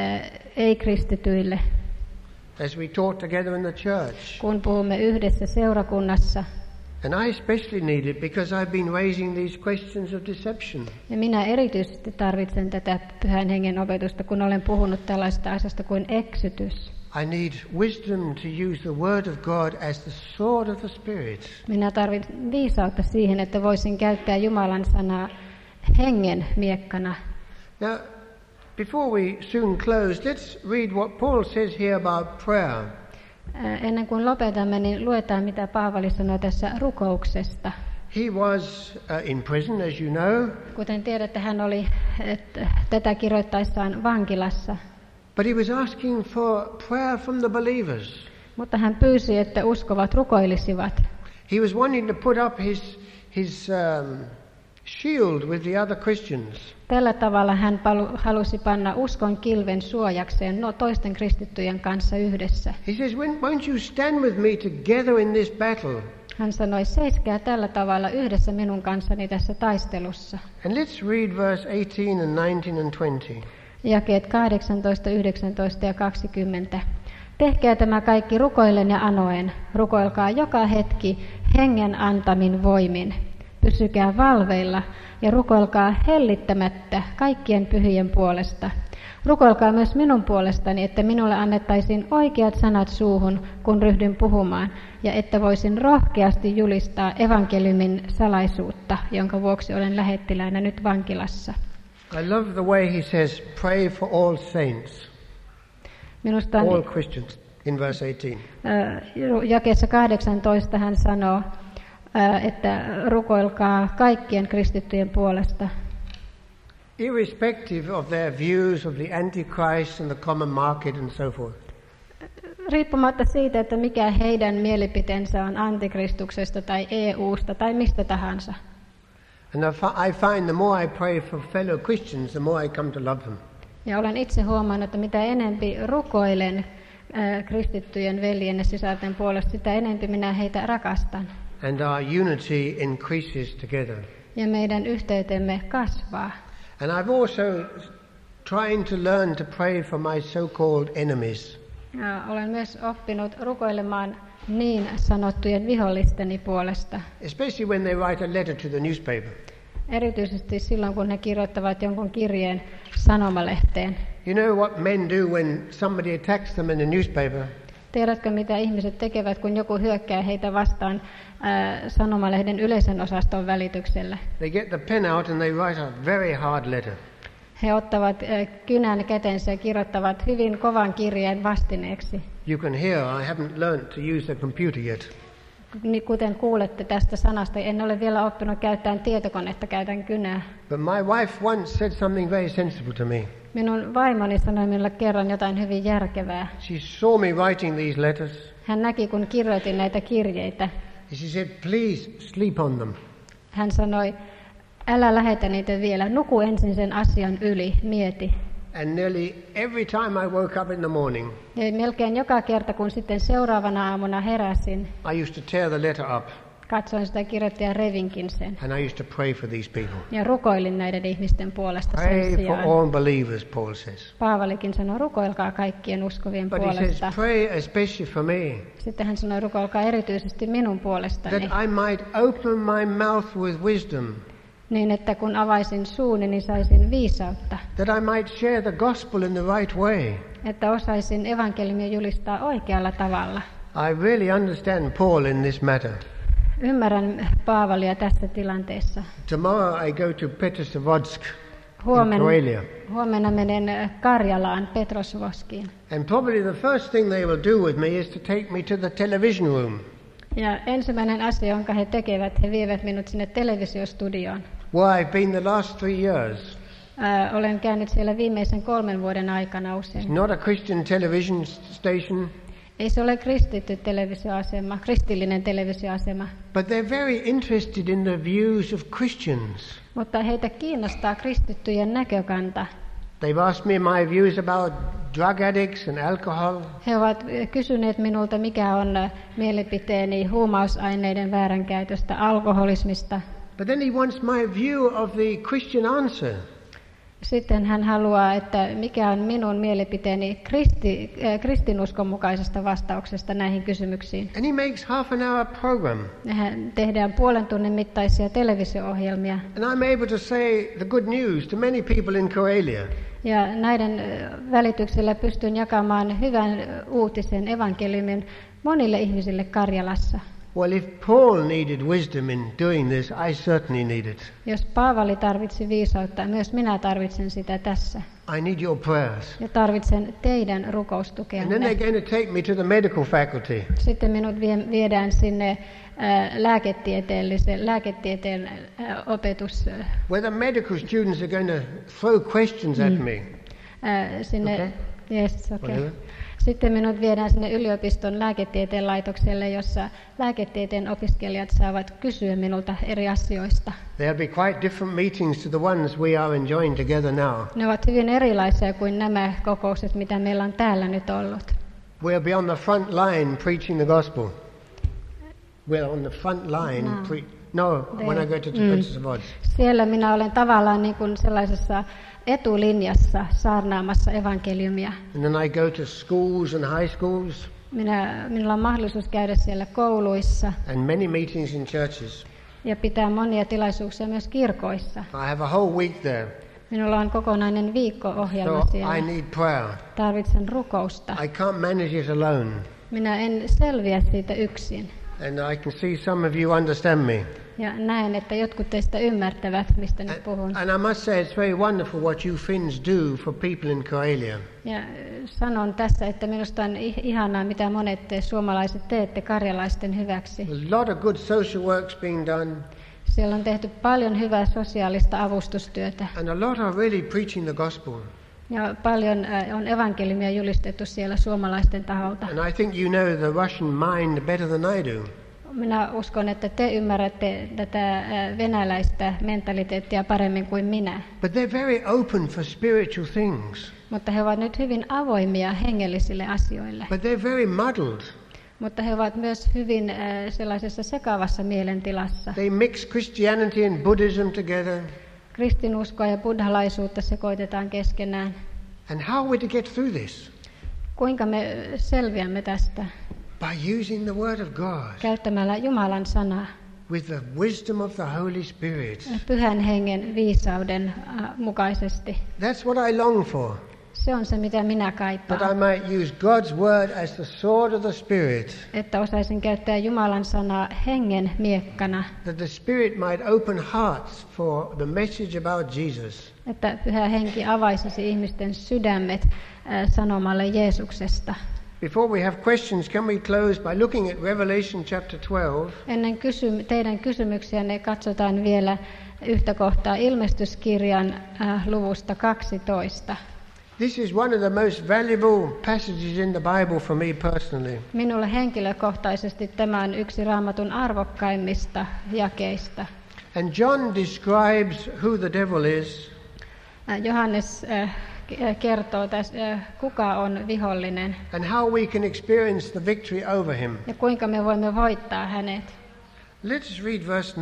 ei-kristityille, as we talk together in the church. kun puhumme yhdessä seurakunnassa. And I especially need it because I've been raising these questions of deception. Ja minä erityisesti tarvitsen tätä pyhän hengen opetusta, kun olen puhunut tällaista asiasta kuin eksytys. I need wisdom to use the word of God as the sword of the Spirit. Minä tarvitsen viisautta siihen, että voisin käyttää Jumalan sanaa hengen miekkana. Now, before we soon close, let's read what Paul says here about prayer. Ennen kuin lopetamme, niin luetaan, mitä Paavali sanoi tässä rukouksesta. He was in prison, as you know, Kuten tiedätte, hän oli tätä kirjoittaessaan vankilassa. but he was asking for prayer from the believers. Mutta hän pyysi, että uskovat rukoilisivat. He was wanting to put up his shield with the other Christians. Tällä tavalla hän halusi panna uskon kilven suojakseen toisten kristittyjen kanssa yhdessä. He says, won't you stand with me together in this battle? Hän sanoi, seiskää tällä tavalla yhdessä minun kanssani tässä taistelussa. And let's read verse 18 and 19 and 20. Jakeet 18, 19 ja 20. Tehkää tämä kaikki rukoillen ja anoen. Rukoilkaa joka hetki hengen antamin voimin. Pysykää valveilla ja rukoilkaa hellittämättä kaikkien pyhien puolesta. Rukoilkaa myös minun puolestani, että minulle annettaisiin oikeat sanat suuhun, kun ryhdyn puhumaan, ja että voisin rohkeasti julistaa evankeliumin salaisuutta, jonka vuoksi olen lähettiläänä nyt vankilassa. I love the way he says, pray for all saints, Minusta all Christians, in verse 18. Jakeessa 18 hän sanoo, että rukoilkaa kaikkien kristittyjen puolesta. Irrespective of their views of the Antichrist and the common market and so forth. Riippumatta siitä, että mikä heidän mielipiteensä on antikristuksesta tai EUsta tai mistä tahansa. And I find the more I pray for fellow Christians, the more I come to love them. Ja olen itse huomannut, että mitä enempi rukoilen kristittyjen veljen ja sisarten puolesta, sitä enempi minä heitä rakastan. And our unity increases together. Ja meidän yhteytemme kasvaa. And I've also trying to learn to pray for my so-called enemies. Ja olen myös oppinut rukoilemaan niin sanottujen vihollisteni puolesta. Especially when they write a letter to the newspaper. Erityisesti silloin, kun he kirjoittavat jonkun kirjeen sanomalehteen. You know what men do when somebody attacks them in a newspaper? Tiedätkö, mitä ihmiset tekevät, kun joku hyökkää heitä vastaan sanomalehden yleisen osaston välityksellä? They get the pen out and they write a very hard letter. He ottavat kynän kätensä ja kirjoittavat hyvin kovan kirjeen vastineeksi. You can hear I haven't learned to use the computer yet. Kuten kuulette tästä sanasta, en ole vielä oppinut käyttämään tietokonetta, käytän kynää. But my wife once said something very sensible to me. Minun vaimoni sanoi minulle kerran jotain hyvin järkevää. She saw me writing these letters. Hän näki, kun kirjoitin näitä kirjeitä. She said, please sleep on them. Hän sanoi, älä lähetä niitä vielä, nuku ensin sen asian yli, mieti. And nearly every time I woke up in the morning, ja melkein joka kerta, kun sitten seuraavana aamuna heräsin, I used to tear the letter up. Katsoin sitä kirjoittaa ja revinkin sen. And I used to pray for these people. Ja rukoilin näiden ihmisten puolesta pray sen sijaan. For all believers, Paul says. Paavalikin sanoi, rukoilkaa kaikkien uskovien But puolesta. He says, pray especially for me. Sitten hän sanoi, rukoilkaa erityisesti minun puolestani. That I might open my mouth with wisdom. Niin, että kun avaisin suuni, niin saisin viisautta. That I might share the gospel in the right way. Että osaisin evankeliumia julistaa oikealla tavalla. I really understand Paul in this matter. Ymmärrän Paavalia tässä tilanteessa. Tomorrow I go to Petrosavodsk in Karelia. Huomenna menen Karjalaan, Petrosvoskiin. And probably the first thing they will do with me is to take me to the television room. Ja ensimmäinen asia, jonka he tekevät, he vievät minut sinne televisiostudioon. Where I've been the last 3 years. Olen käynyt siellä viimeisen 3 vuoden aikana usein. It's not a Christian television station. Ei se ole kristitty televisioasema, kristillinen televisioasema. But they're very interested in the views of Christians. Mutta heitä kiinnostaa kristittyjen näkökanta. They've asked me my views about drug addicts and alcohol. He ovat kysyneet minulta, mikä on mielipiteeni huumausaineiden vääränkäytöstä, alkoholismista. But then he wants my view of the Christian answer. Sitten hän haluaa, että mikä on minun mielipiteeni kristinuskon mukaisesta vastauksesta näihin kysymyksiin. And he makes half an hour program. Tehdään puolen tunnin mittaisia televisio-ohjelmia. And I'm able to say the good news to many people in Karelia. Ja näiden välityksellä pystyn jakamaan hyvän uutisen evankeliumin monille ihmisille Karjalassa. Well, if Paul needed wisdom in doing this, I certainly need it. Jos Paavali tarvitsi viisautta, myös minä tarvitsen sitä tässä. I need your prayers. Ja tarvitsen teidän rukoustukeanne. And then they're going to take me to the medical faculty. Sitten minut viedään sinne lääketieteen opetus. Where the medical students are going to throw questions at me. Sinne, okay. Yes, okay. Sitten minut viedään sinne yliopiston lääketieteen laitokselle, jossa lääketieteen opiskelijat saavat kysyä minulta eri asioista. There'll be quite different meetings to the ones we are enjoying together now. Ne ovat hyvin erilaisia kuin nämä kokoukset, mitä meillä on täällä nyt ollut. We'll be on the front line preaching the gospel. We're on the front line. When I go to the Princess of Oz. Siellä minä olen tavallaan niin kuin sellaisessa etulinjassa saarnaamassa evankeliumia. And then I go to schools and high schools. Minulla on mahdollisuus käydä siellä kouluissa. And many meetings in churches. Ja pitää monia tilaisuuksia myös kirkoissa. I have a whole week there. Minulla on kokonainen viikko-ohjelma siellä. I need prayer. Tarvitsen rukousta. I can't manage it alone. Minä en selviä siitä yksin. And I can see some of you understand me. Ja näen, että jotkut teistä ymmärtävät, mistä nyt puhun. And I must say it's very wonderful what you Finns do for people in Karelia. Ja sanon tässä, että minusta on ihanaa, mitä monet te suomalaiset teette karjalaisten hyväksi. A lot of good social works being done. Siellä on tehty paljon hyvää sosiaalista avustustyötä. And a lot are really preaching the gospel. Ja paljon on evankeliumia julistettu siellä suomalaisten taholta. And I think you know the Russian mind better than I do. Minä uskon, että te ymmärrätte tätä venäläistä mentaliteettia paremmin kuin minä. But they're very open for spiritual things. Mutta he ovat nyt hyvin avoimia hengellisille asioille. But they're very muddled. Mutta he ovat myös hyvin sellaisessa sekavassa mielentilassa. They mix Christianity and Buddhism together. Kristinuskoa ja buddhalaisuutta sekoitetaan keskenään. And how are we to get through this? Kuinka me selviämme tästä? By using the word of God. Käyttämällä Jumalan sanaa. With the wisdom of the Holy Spirit. Pyhän hengen viisauden mukaisesti. That's what I long for. Se on se, mitä minä kaipaan. That I might use God's word as the sword of the Spirit. Että osaisin käyttää Jumalan sanaa hengen miekkana. That the Spirit might open hearts for the message about Jesus. Että Pyhä Henki avaisisi ihmisten sydämet sanomalle Jeesuksesta. Before we have questions, can we close by looking at Revelation chapter 12? Ennen teidän kysymyksiänne katsotaan vielä yhtä kohtaa Ilmestyskirjan luvusta 12. This is one of the most valuable passages in the Bible for me personally. Minulle henkilökohtaisesti tämä on yksi Raamatun arvokkaimmista jakeista. And John describes who the devil is. Johannes kertoo tässä, kuka on vihollinen. And how we can experience the victory over him. Ja kuinka me voimme voittaa hänet. Let's read verse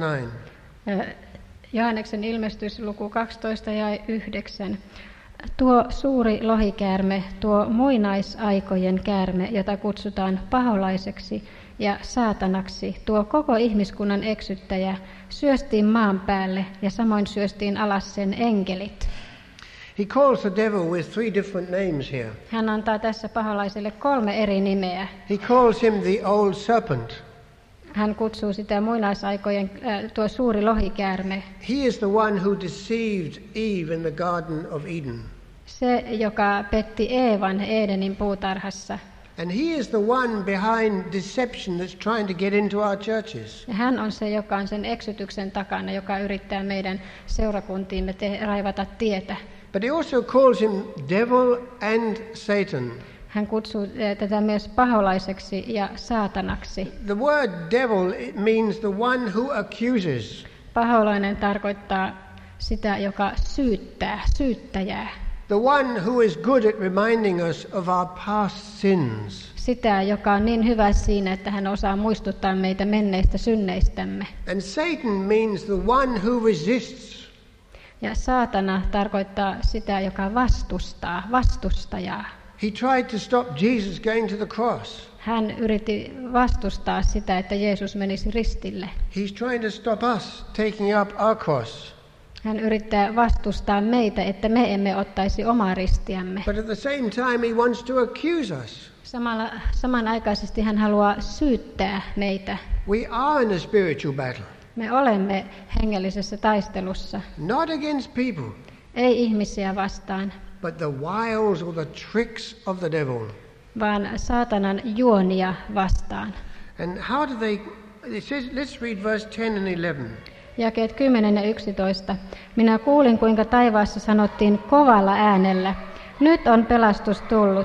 9. Johanneksen ilmestysluku 12 ja 9. Tuo suuri lohikäärme, tuo muinaisaikojen käärme, jota kutsutaan paholaiseksi ja saatanaksi, tuo koko ihmiskunnan eksyttäjä, syöstiin maan päälle ja samoin syöstiin alas sen enkelit. He calls the devil with 3 different names here. Hän antaa tässä paholaiselle 3 eri nimeä. He calls him the old serpent. Hän kutsuu sitä muinaisaikojen tuo suuri lohikäärme. He is the one who deceived Eve in the Garden of Eden. Se, joka petti Eevan Edenin puutarhassa. And he is the one behind deception that's trying to get into our churches. Ja hän on se, joka on sen eksytyksen takana, joka yrittää meidän seurakuntiimme raivata tietä. But he also calls him devil and Satan. Hän kutsuu tätä myös paholaiseksi ja saatanaksi. The word devil it means the one who accuses. Paholainen tarkoittaa sitä, joka syyttää, syyttäjää. The one who is good at reminding us of our past sins. Sitä, joka on niin hyvä siinä, että hän osaa muistuttaa meitä menneistä synneistämme. And Satan means the one who resists. Ja saatana tarkoittaa sitä, joka vastustaa, vastustajaa. He tried to stop Jesus going to the cross. Hän yritti vastustaa sitä, että Jeesus menisi ristille. He's trying to stop us taking up our cross. Hän yrittää vastustaa meitä, että me emme ottaisi omaa ristiämme. But at the same time he wants to accuse us. Samanaikaisesti hän haluaa syyttää meitä. We are in a spiritual battle. Me olemme hengellisessä taistelussa. Not against people. Ei ihmisiä vastaan. But the wiles or the tricks of the devil. Vaan saatanan juonia vastaan. And how do they, it says, let's read verse 10 and 11. Jakeet 10 ja 11. Minä kuulin, kuinka taivaassa sanottiin kovalla äänellä. Nyt on pelastus tullut.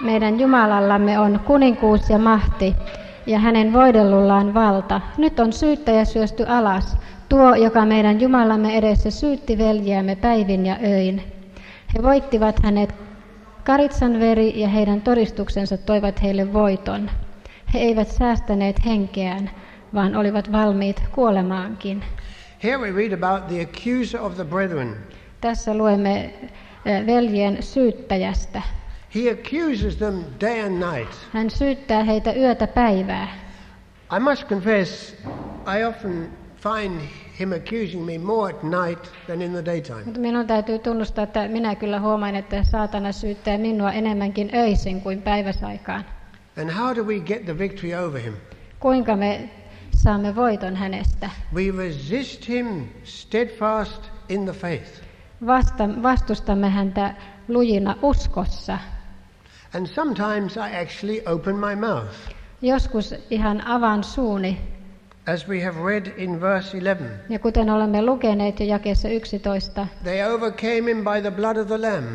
Meidän Jumalallamme on kuninkuus ja mahti, ja hänen voidellullaan valta. Nyt on syyttäjä syösty alas, tuo, joka meidän Jumalamme edessä syytti veljiämme päivin ja öin. He voittivat hänet, Karitsan veri ja heidän todistuksensa toivat heille voiton. He eivät säästäneet henkeään, vaan olivat valmiit kuolemaankin. Here we read about the accuser of the brethren. Tässä luemme veljien syyttäjästä. He accuses them day and night. Hän syyttää heitä yötä päivää. I must confess, I often find him accusing me more at night than in the daytime. Mutta minun täytyy tunnustaa, että minä kyllä huomaan, että saatana syyttää minua enemmänkin öisin kuin päiväsaikaan. And how do we get the victory over him? Kuinka me saamme voiton hänestä? We resist him steadfast in the faith. Vastustamme häntä lujina uskossa. And sometimes I actually open my mouth. Joskus ihan avaan suuni. As we have read in verse 11. Ja kuten olemme lukeneet jo jakeessa 11. They overcame him by the blood of the Lamb.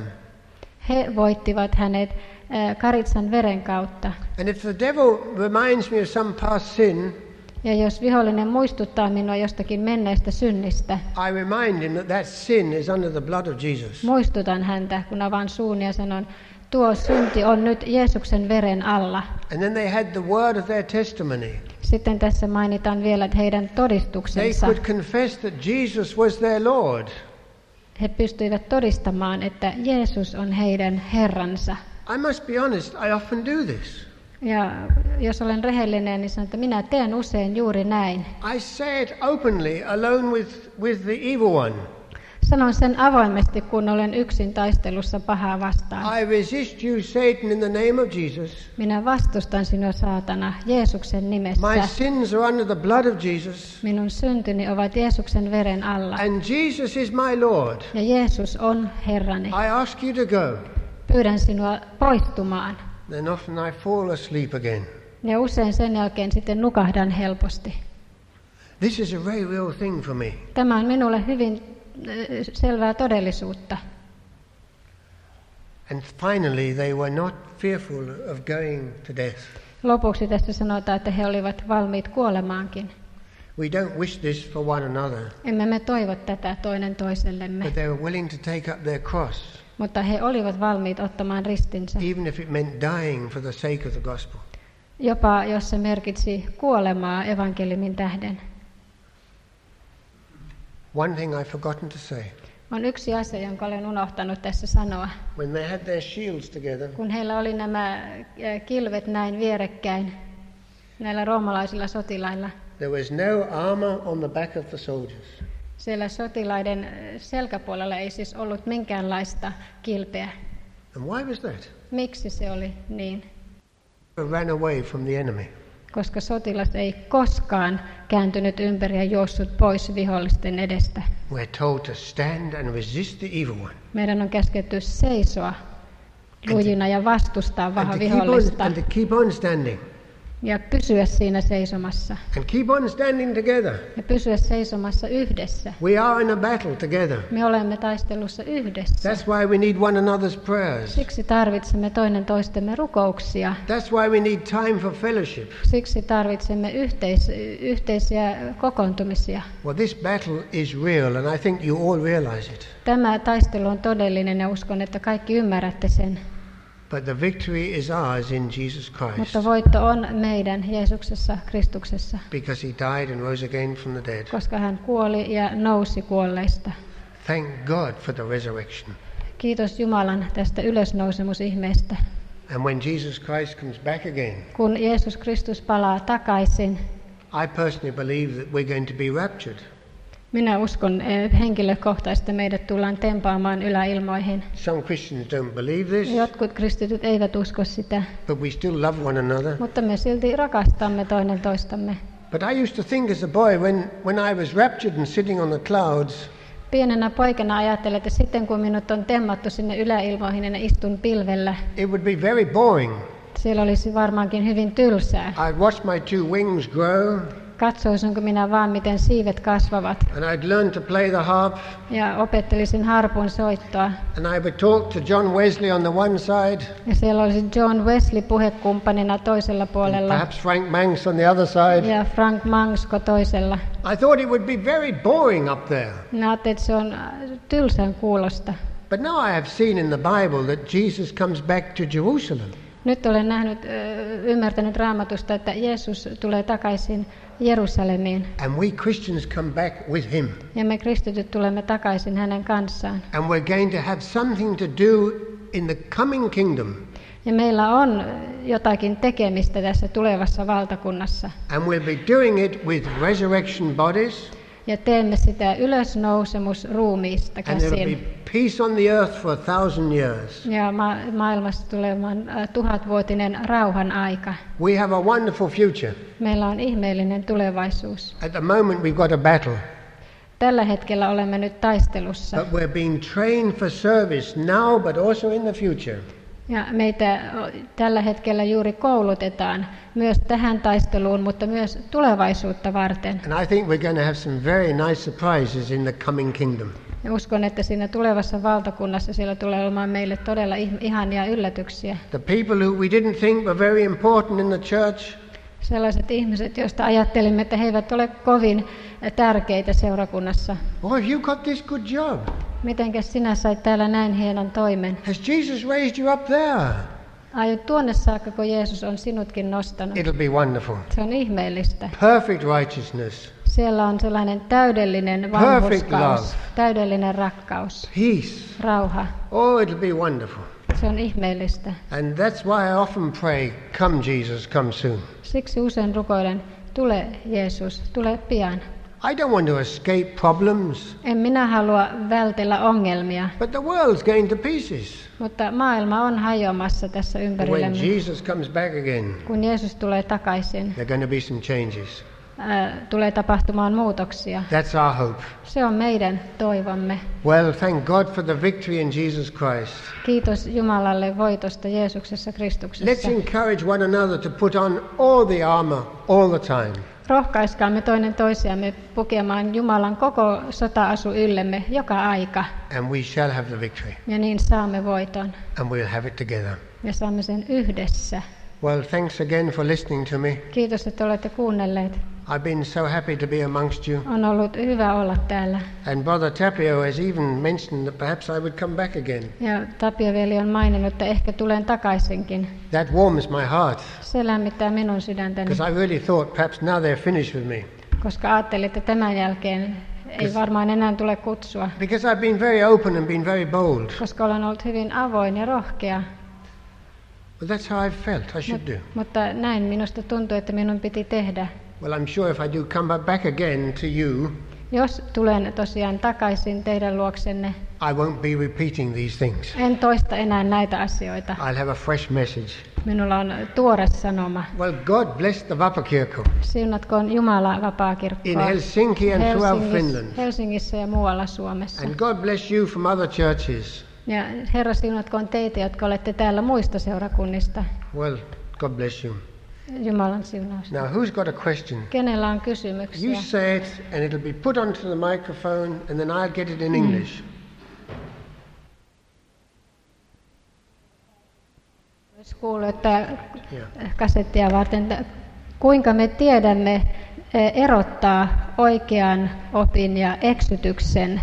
He voittivat hänet Karitsan veren kautta. And if the devil reminds me of some past sin, ja jos vihollinen muistuttaa minua jostakin menneestä synnistä, I remind him that that sin is under the blood of Jesus. Muistutan häntä, kun avaan suun ja sanon, tuo synti on nyt Jeesuksen veren alla. And then they had the word of their testimony. Sitten tässä mainitaan vielä heidän They todistuksensa. could confess that Jesus was their Lord. He pystyivät todistamaan, että Jeesus on heidän Herransa. I must be honest, I often do this. Ja jos olen rehellinen, niin sanon, että minä teen usein juuri näin. I say it openly, alone with the evil one. Sanon sen avoimesti, kun olen yksin taistelussa pahaa vastaan. I resist you, Satan, in the name of Jesus. Minä vastustan sinua, saatana, Jeesuksen nimessä. My sins are under the blood of Jesus. Minun syntyni ovat Jeesuksen veren alla. And Jesus is my Lord. Ja Jeesus on Herrani. I ask you to go. Pyydän sinua poistumaan. Then often I fall asleep again. Ja usein sen jälkeen sitten nukahdan helposti. This is a very real thing for me. Tämä on minulle hyvin selvää todellisuutta. And finally, they were not fearful of going to death. Lopuksi tässä sanotaan, että he olivat valmiit kuolemaankin. We don't wish this for one another, Emme me toivo tätä toinen toisellemme, but they were willing to take up their cross, mutta he olivat valmiit ottamaan ristinsä, even if it meant dying for the sake of the gospel. jopa jos se merkitsi kuolemaa evankeliumin tähden. One thing I've forgotten to say. On yksi asia, jonka olen unohtanut tässä sanoa. When they had their shields together, Kun heillä oli nämä kilvet näin vierekkäin, näillä roomalaisilla sotilailla, there was no armor on the back of the soldiers. siellä sotilaiden selkäpuolella ei siis ollut minkäänlaista kilpeä. And why was that? Miksi se oli niin? They ran away from the enemy. Koska sotilas ei koskaan kääntynyt ympäri ja juossut pois vihollisten edestä. We're told to stand and resist the evil one. Meidän on käsketty seisoa lujina ja vastustaa And vihollista to keep on standing. ja pysyä siinä seisomassa. And keep on standing together. Ja pysyä seisomassa yhdessä. We are in a battle together. Me olemme taistelussa yhdessä. That's why we need one another's prayers. Siksi tarvitsemme toinen toistemme rukouksia. That's why we need time for fellowship. Siksi tarvitsemme yhteisiä kokoontumisia. Well, this battle is real, and I think you all realize it. Tämä taistelu on todellinen ja uskon, että kaikki ymmärrätte sen. But the victory is ours in Jesus Christ, Mutta voitto on meidän Jeesuksessa, Kristuksessa, because he died and rose again from the dead. koska hän kuoli ja nousi kuolleista. Thank God for the resurrection. Kiitos Jumalan tästä ylösnousemusihmeestä. And when Jesus Christ comes back again, Kun Jeesus Kristus palaa takaisin, I personally believe that we're going to be raptured. minä uskon henkilökohtaisesti, että meidät tullaan tempaamaan yläilmoihin. Some Christians don't believe this, Jotkut kristityt eivät usko sitä, but we still love one another. mutta me silti rakastamme toinen toistamme. But I used to think as a boy, when I was raptured and sitting on the clouds, Pienenä poikana ajattelin, että sitten kun minut on temmattu sinne yläilmoihin ja istun pilvellä, it would be very boring. siellä olisi varmaankin hyvin tylsää. I'd watch my two wings grow, katsoisinko minä vaan, miten siivet kasvavat. And I'd learn to play the harp. Ja opettelisin harpun soittoa. And I would talk to John Wesley on the one side. Ja siellä olisi John Wesley puhekumppanina toisella puolella. Perhaps Frank Manx on the other side. Ja Frank Mansko toisella. I thought it would be very boring up there. Minä ajattelin, että se on tylsän kuulosta. But now I have seen in the Bible that Jesus comes back to Jerusalem. Nyt olen ymmärtänyt Raamatusta, että Jeesus tulee takaisin Jerusalemiin. And we Christians come back with him. Ja me kristityt tulemme takaisin hänen kanssaan. And we're going to have something to do in the coming kingdom. Ja meillä on jotakin tekemistä tässä tulevassa valtakunnassa. And we'll be doing it with resurrection bodies. Ja teemme sitä ylösnousemusruumiista And there will käsin. be peace on the earth for 1,000 years. Ja maailmassa tulee 1000-vuotinen rauhan aika. We have a wonderful future. Meillä on ihmeellinen tulevaisuus. At the moment we've got a battle. Tällä hetkellä olemme nyt taistelussa. But we're being trained for service now but also in the future. Ja meitä tällä hetkellä juuri koulutetaan myös tähän taisteluun, mutta myös tulevaisuutta varten. And I think we're going to have some very nice surprises in the coming kingdom. Ja uskon, että siinä tulevassa valtakunnassa siellä tulee olemaan meille todella ihania yllätyksiä. The people who we didn't think were very important in the church, Sellaiset ihmiset, joista ajattelimme, että he eivät ole kovin tärkeitä seurakunnassa. boy, you got this good job. Mitenkäs sinä sait täällä näin hienon toimen? Has Jesus raised you up there? Aiot tuonne saakka, kun Jeesus on sinutkin nostanut. It'll be wonderful. Se on ihmeellistä. Perfect righteousness, Siellä on sellainen täydellinen Perfect vanhurskaus, love. täydellinen rakkaus, peace. rauha. Oh, it'll be wonderful. Se on ihmeellistä. And that's why I often pray, come Jesus, come soon. Siksi usein rukoilen, tule Jeesus, tule pian. I don't want to escape problems, En minä halua vältellä ongelmia, but the world's going to pieces. mutta maailma on hajoamassa tässä When ympärillämme. Jesus comes back again, Kun Jeesus tulee takaisin, there are going to be some changes. tulee tapahtumaan muutoksia. That's our hope. Se on meidän toivomme. Well, thank God for the victory in Jesus Christ. Kiitos Jumalalle voitosta Jeesuksessa Kristuksessa. Let's encourage one another to put on all the armor all the time. Rohkaiskaamme toinen toisiamme pukemaan Jumalan koko sota-asu yllemme joka aika. And we shall have the victory. Ja niin saamme voiton. And we'll have it together. Ja saamme sen yhdessä. Well, thanks again for listening to me. Kiitos, että olette kuunnelleet. I've been so happy to be amongst you. On ollut hyvä olla täällä. And Brother Tapio has even mentioned that perhaps I would come back again. Ja Tapio-veli on maininnut, että ehkä tulen takaisinkin. That warms my heart, Se lämmittää minun sydäntäni, because I really thought perhaps now they're finished with me. koska ajattelin, että tämän jälkeen ei varmaan enää tule kutsua. Because I've been very open and been very bold. Koska olen ollut hyvin avoin ja rohkea. Well, that's how I felt I should do. Mutta näin minusta tuntui, että minun piti tehdä. Well, I'm sure if I do come back again to you, Jos tulen tosiaan takaisin teidän luoksenne, I won't be repeating these things. en toista enää näitä asioita. I'll have a fresh message. Minulla on tuore sanoma. Well, God bless the Vapakirkko Siunatkoon Jumala vapaakirkkoa in Helsinki and throughout Finland. Helsingissä ja muualla Suomessa. And God bless you from other churches. Ja Herra siunatkoon teitä, jotka olette täällä muista seurakunnista. Well, God bless you. Jumalan siunaus. Now, who's got a question? Kenellä on kysymyksiä? You say it, and it'll be put onto the microphone, and then I'll get it in English. Olisi kuullut, että kasettia varten, että kuinka me tiedämme erottaa oikean opin ja eksytyksen.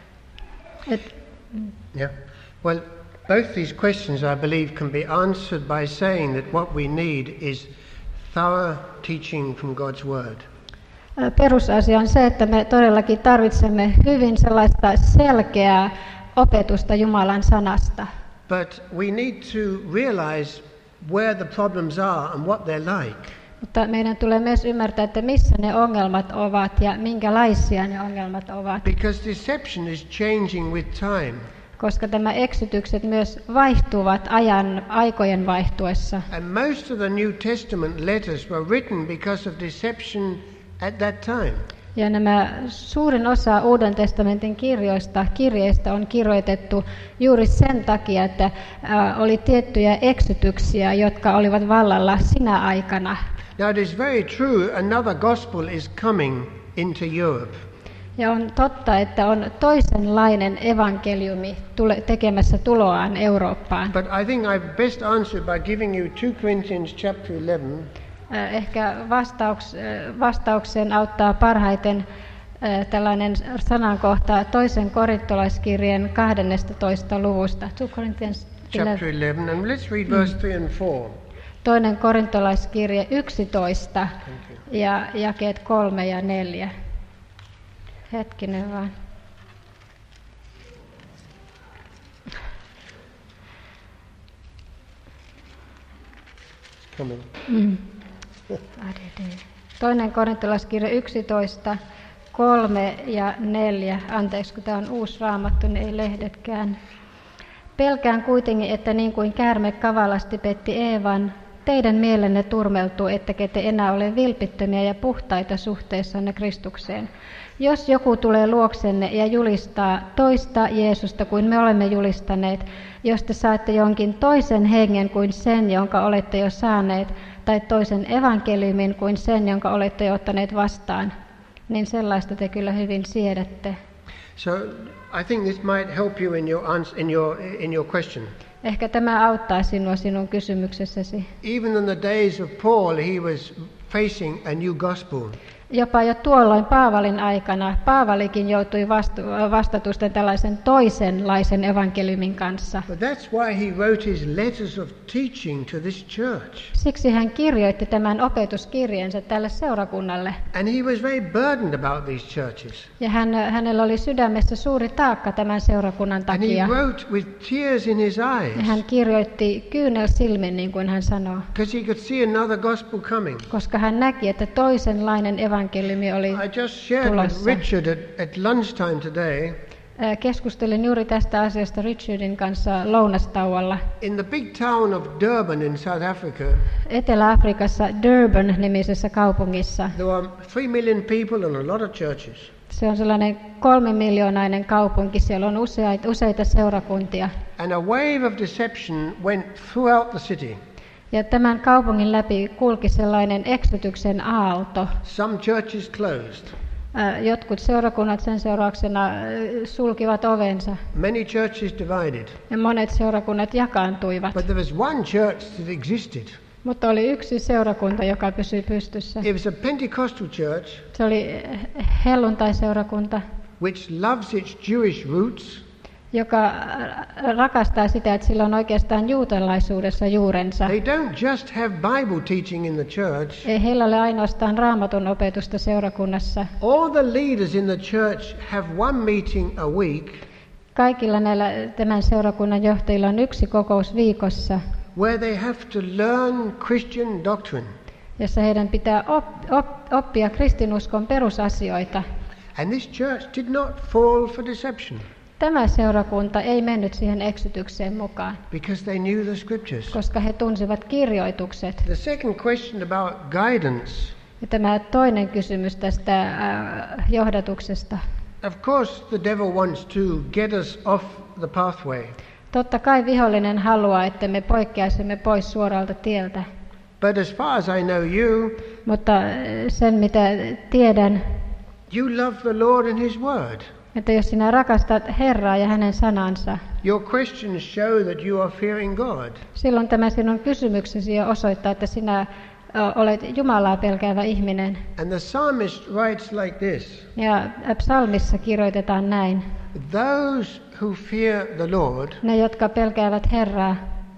Yeah. Well, both these questions, I believe, can be answered by saying that what we need is thorough teaching from God's Word. Perusasia on se, että me todellakin tarvitsemme hyvin sellaista selkeää opetusta Jumalan sanasta. But we need to realize where the problems are and what they're like. Mutta meidän tulee myös ymmärtää, että missä ne ongelmat ovat ja minkälaisia ne ongelmat ovat. Because deception is changing with time. Koska tämä eksytykset myös vaihtuvat aikojen vaihtuessa. And most of the New Testament letters were written because of deception at that time. Ja nämä suurin osa Uuden testamentin kirjeistä on kirjoitettu juuri sen takia, että oli tiettyjä eksytyksiä, jotka olivat vallalla sinä aikana. Now it is very true, another gospel is coming into Europe. Ja on totta, että on toisenlainen evankeliumi tekemässä tuloaan Eurooppaan. But I think I best answer by giving you 2 Corinthians chapter 11. Ehkä vastaukseen auttaa parhaiten tällainen sanankohta toisen korintolaiskirjeen 12. luvusta. 2 Corinthians Chapter 11, and let's read verse 3 and 4. Toinen korintolaiskirje 11 ja jakeet 3 ja 4. Hetkinen vaan. Toinen korintolaiskirja 11, 3 ja 4. Anteeksi, kun tämä on uusi raamattu, niin ei lehdetkään. Pelkään kuitenkin, että niin kuin käärme kavalasti petti Eevan, teidän mielenne turmeltuu, ettekä te enää ole vilpittömiä ja puhtaita suhteessanne Kristukseen. Jos joku tulee luoksenne ja julistaa toista Jeesusta kuin me olemme julistaneet, jos te saatte jonkin toisen hengen kuin sen, jonka olette jo saaneet, tai toisen evankeliumin kuin sen, jonka olette jo ottaneet vastaan, niin sellaista te kyllä hyvin siedätte. So I think this might help you in your question. Ehkä tämä auttaa sinua sinun kysymyksessäsi. Even in the days of Paul, he was facing a new gospel. Jopa jo tuolloin Paavalin aikana Paavalikin joutui vastatusten tällaisen toisenlaisen evankeliumin kanssa. But that's why he wrote his letters of teaching to this church. Siksi hän kirjoitti tämän opetuskirjeensä tälle seurakunnalle. And he was very burdened about these churches. Ja hänellä oli sydämessä suuri taakka tämän seurakunnan takia. And he wrote with tears in his eyes. Ja hän kirjoitti kyynelsilmin, niin kuin hän sanoo. Because he could see another gospel coming. Koska hän näki, että toisenlainen evankeliumi oli I just shared with Richard at lunchtime today. Keskustelin juuri tästä asiasta Richardin kanssa lounastauolla. In the big town of Durban in South Africa. Etelä-Afrikassa Durban-nimisessä kaupungissa. There are 3 million people and a lot of churches. Se on sellainen 3-miljoonainen kaupunki. Siellä on useita seurakuntia. And a wave of deception went throughout the city. Ja tämän kaupungin läpi kulki sellainen eksytyksen aalto. Some churches closed. Jotkut seurakunnat sen seurauksena sulkivat ovensa. Many churches divided. Ja monet seurakunnat jakaantuivat. But there was one church that existed. Mutta oli yksi seurakunta, joka pysyi pystyssä. It was a Pentecostal church. Se oli helluntai-seurakunta, Which loves its Jewish roots. Joka rakastaa sitä, että sillä on oikeastaan juutalaisuudessa juurensa. They don't just have Bible teaching in the church. Ei heillä ole ainoastaan raamatun opetusta seurakunnassa. All the leaders in the church have one meeting a week. Kaikilla näillä tämän seurakunnan johtajilla on yksi kokous viikossa, where they have to learn Christian doctrine. Jossa heidän pitää oppia kristinuskon perusasioita. And this church did not fall for deception. Tämä seurakunta ei mennyt siihen eksytykseen mukaan, because they knew the scriptures. Koska he tunsivat kirjoitukset. The second question about guidance. Ja tämä toinen kysymys tästä johdatuksesta. Of course the devil wants to get us off the pathway. Totta kai vihollinen haluaa, että me poikkeaisimme pois suoralta tieltä. But as far as I know you, mutta sen mitä tiedän, you love the Lord and His word. Että jos sinä rakastat Herraa ja hänen sanansa, your questions show that you are fearing God. Silloin tämä sinun kysymyksesi osoittaa, että sinä olet Jumalaa pelkäävä ihminen. And the psalmist writes like this. Ja psalmissa kirjoitetaan näin. Those who fear the Lord, ne jotka pelkäävät Herraa,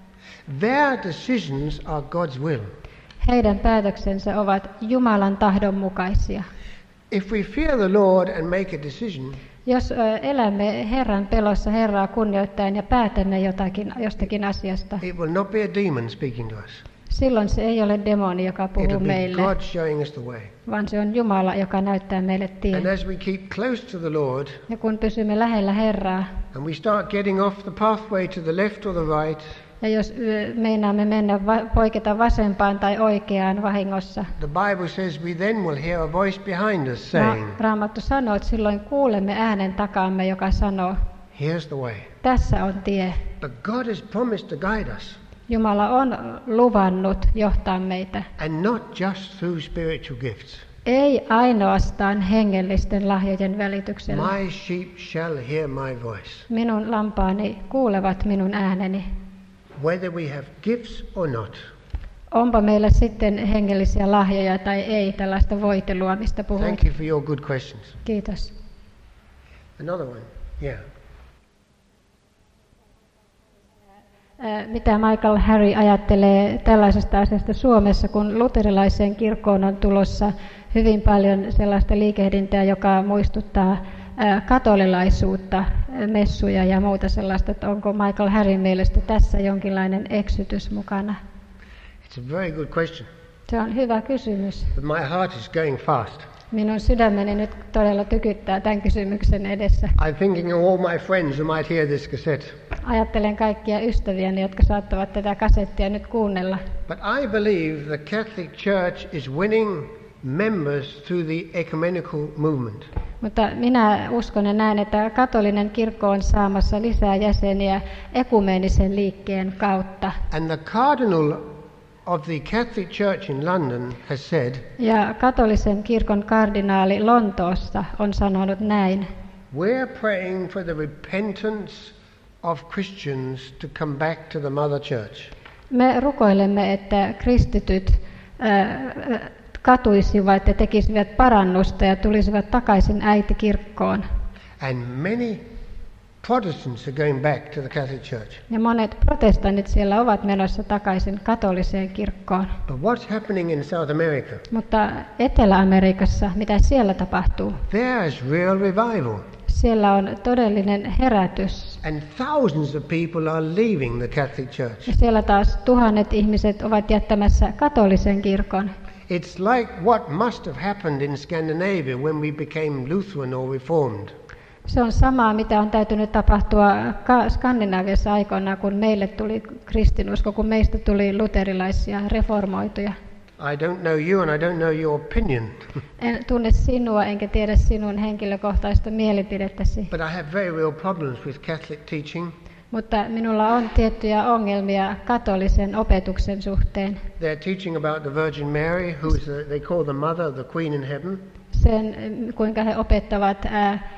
their decisions are God's will. Heidän päätöksensä ovat Jumalan tahdon mukaisia. If we fear the Lord and make a decision, jos elämme Herran pelossa Herraa kunnioittaen ja päätämme jostakin asiasta, it will not be a demon speaking to us. Silloin se ei ole demoni, joka puhuu meille, God showing us the way. Vaan se on Jumala, joka näyttää meille tien. And as we keep close to the Lord, ja kun pysymme lähellä Herraa, and we start getting off the pathway to the left or the right, Ja jos meinaamme poiketa vasempaan tai oikeaan vahingossa, the Bible says we then will hear a voice behind us saying, Raamattu sanoo, että silloin kuulemme äänen takaamme, joka sanoo, here's the way. tässä on tie. But God has promised to guide us, Jumala on luvannut johtaa meitä. and not just through spiritual gifts. Ei ainoastaan hengellisten lahjojen välityksellä. My sheep shall hear my voice. Minun lampaani kuulevat minun ääneni. Whether we have gifts or not. Onpa meillä sitten hengellisiä lahjoja tai ei, tällaista voitelua, mistä puhut. Thank you for your good questions. Kiitos. Another one. Yeah. Mitä Michael Harry ajattelee tällaisesta asiasta Suomessa, kun luterilaiseen kirkkoon on tulossa hyvin paljon sellaista liikehdintää, joka muistuttaa katolilaisuutta, messuja ja muuta sellaista, että onko Michael Harryn mielestä tässä jonkinlainen eksytys mukana? It's a very good question. Se on hyvä kysymys. But my heart is going fast. Minun sydämeni nyt todella tykyttää tämän kysymyksen edessä. I'm thinking of all my friends who might hear this cassette. Ajattelen kaikkia ystäviäni, jotka saattavat tätä kasettia nyt kuunnella. But I believe the Catholic Church is winning members through the ecumenical movement. Mutta minä uskon ja näen, että katolinen kirkko on saamassa lisää jäseniä ekumeenisen liikkeen kautta. And the cardinal of the Catholic Church in London has said, Ja katolisen kirkon kardinaali Lontoossa on sanonut näin. we're praying for the repentance of Christians to come back to the Mother Church. Me rukoilemme, että kristityt katuisivat ja tekisivät parannusta ja tulisivat takaisin äitikirkkoon. And many Protestants are going back to the Catholic Church. Ja monet protestantit siellä ovat menossa takaisin katoliseen kirkkoon. But what's happening in South America? Mutta Etelä-Amerikassa, mitä siellä tapahtuu? There is real revival. Siellä on todellinen herätys. And thousands of people are leaving the Catholic Church. Ja siellä taas tuhannet ihmiset ovat jättämässä katolisen kirkon. It's like what must have happened in Scandinavia when we became Lutheran or Reformed. Se on samaa, mitä on täytynyt tapahtua Skandinaviassa aikoinaan, kun meille tuli kristinusko, kun meistä tuli luterilaisia reformoituja. I don't know you and I don't know your opinion. En tunne sinua enkä tiedä sinun henkilökohtaista mielipidettäsi, But I have very real problems with Catholic teaching. mutta minulla on tiettyjä ongelmia katolisen opetuksen suhteen. They're teaching about the Virgin Mary, who is they call the mother of the Queen in heaven. Sen, kuinka he opettavat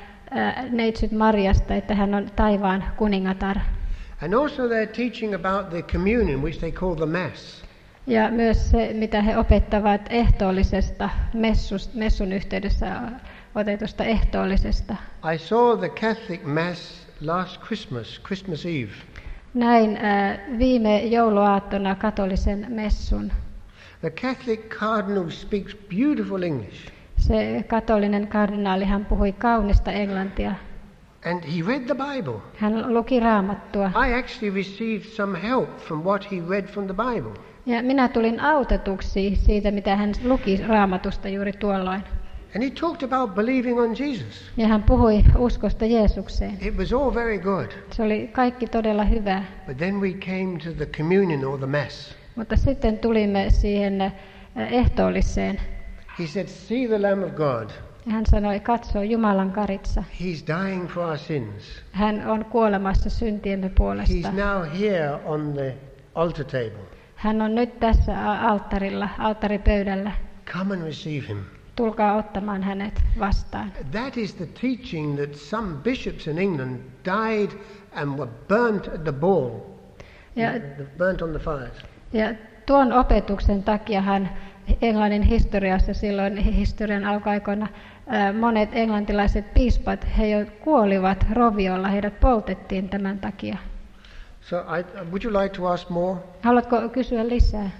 neitsyt Mariasta, että hän on taivaan kuningatar. And also they're teaching about the communion, which they call the Mass. Ja myös se, mitä he opettavat ehtoollisesta messun yhteydessä otetusta ehtoollisesta. I saw the Catholic Mass last Christmas Eve. Näin viime jouluaattona katolisen messun. The Catholic cardinal speaks beautiful English. Se katolinen kardinaali, hän puhui kaunista englantia. And he read the Bible. Hän luki Raamattua. I actually received some help from what he read from the Bible. Ja minä tulin autetuksi siitä, mitä hän luki Raamatusta juuri tuolloin. And he talked about believing on Jesus. Ja hän puhui uskosta Jeesukseen. It was all very good. Se oli kaikki todella hyvää. But then we came to the communion or the Mass. Mutta sitten tulimme siihen ehtoolliseen. He said, see the Lamb of God. Ja hän sanoi, katso Jumalan karitsa. He's dying for our sins. Hän on kuolemassa syntiemme puolesta. He's now here on the altar table. Hän on nyt tässä alttarilla, alttaripöydällä. Come and receive him. Tulkaa ottamaan hänet vastaan. That is the teaching that some bishops in England died and were burnt at the ball. Ja, Burnt on the fires. ja tuon opetuksen takiahan Englannin historiassa silloin historian alkuaikoina monet englantilaiset piispat, he jo kuolivat roviolla, heidät poltettiin tämän takia. So would you like to ask more? Haluatko kysyä lisää?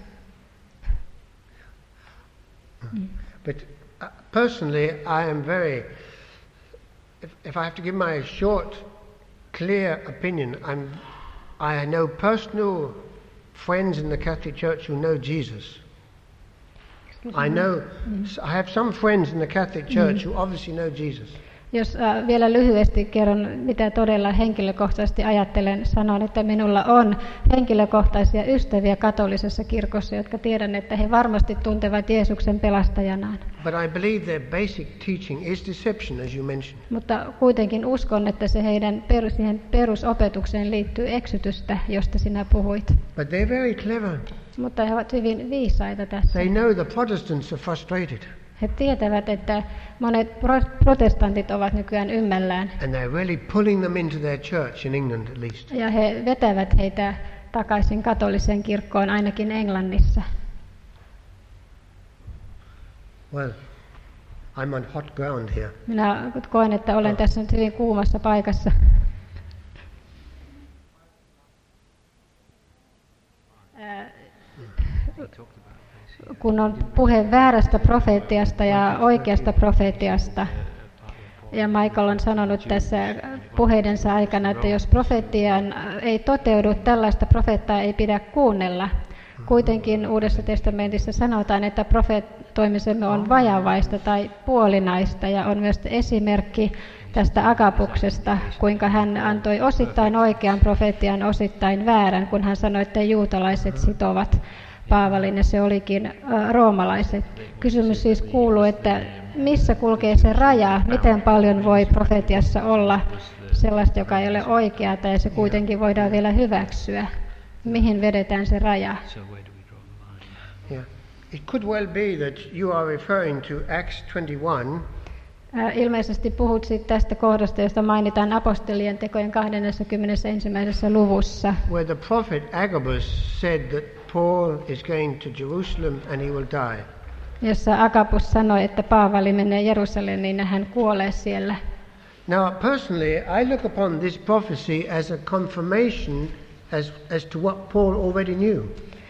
But personally, I am very, if I have to give my short, clear opinion, I know personal friends in the Catholic Church who know Jesus. I have some friends in the Catholic Church who obviously know Jesus. Jos vielä lyhyesti kerron, mitä todella henkilökohtaisesti ajattelen, sanon, että minulla on henkilökohtaisia ystäviä katolisessa kirkossa, jotka tiedän, että he varmasti tuntevat Jeesuksen pelastajanaan. But I believe their basic teaching is deception, as you mentioned. Mutta kuitenkin uskon, että se heidän siihen perusopetukseen liittyy eksytystä, josta sinä puhuit. But they're very clever. Mutta he ovat hyvin viisaita tässä. They know the Protestants are frustrated. He tietävät, että monet protestantit ovat nykyään ymmällään. And they're really pulling them into their church in England at least. Ja he vetävät heitä takaisin katoliseen kirkkoon, ainakin Englannissa. Well, I'm on hot ground here. Minä koen, että olen tässä nyt hyvin kuumassa paikassa. Kun on puhe väärästä profeetiasta ja oikeasta profeetiasta, ja Michael on sanonut tässä puheidensa aikana, että jos profeetian ei toteudu, tällaista profeettaa ei pidä kuunnella. Kuitenkin Uudessa testamentissa sanotaan, että profeettoimisemme on vajavaista tai puolinaista, ja on myös esimerkki tästä Agapuksesta, kuinka hän antoi osittain oikean profeetian, osittain väärän, kun hän sanoi, että juutalaiset sitovat Paavalin, ja se olikin roomalaiset. Kysymys siis kuuluu, että missä kulkee se raja, miten paljon voi profetiassa olla sellaista, joka ei ole oikeaa, ja se kuitenkin voidaan vielä hyväksyä. Mihin vedetään se raja? Yeah. It could well be that you are referring to Acts 21. Ilmeisesti puhut tästä kohdasta, josta mainitaan apostolien tekojen 21. luvussa. Where the prophet Agabus said that Paul is going to Jerusalem and he will die. Jossa Agabus sanoi, että Paavali menee Jerusalemiin ja hän kuolee siellä. Now, personally, I look upon this prophecy as a confirmation as to what Paul already knew.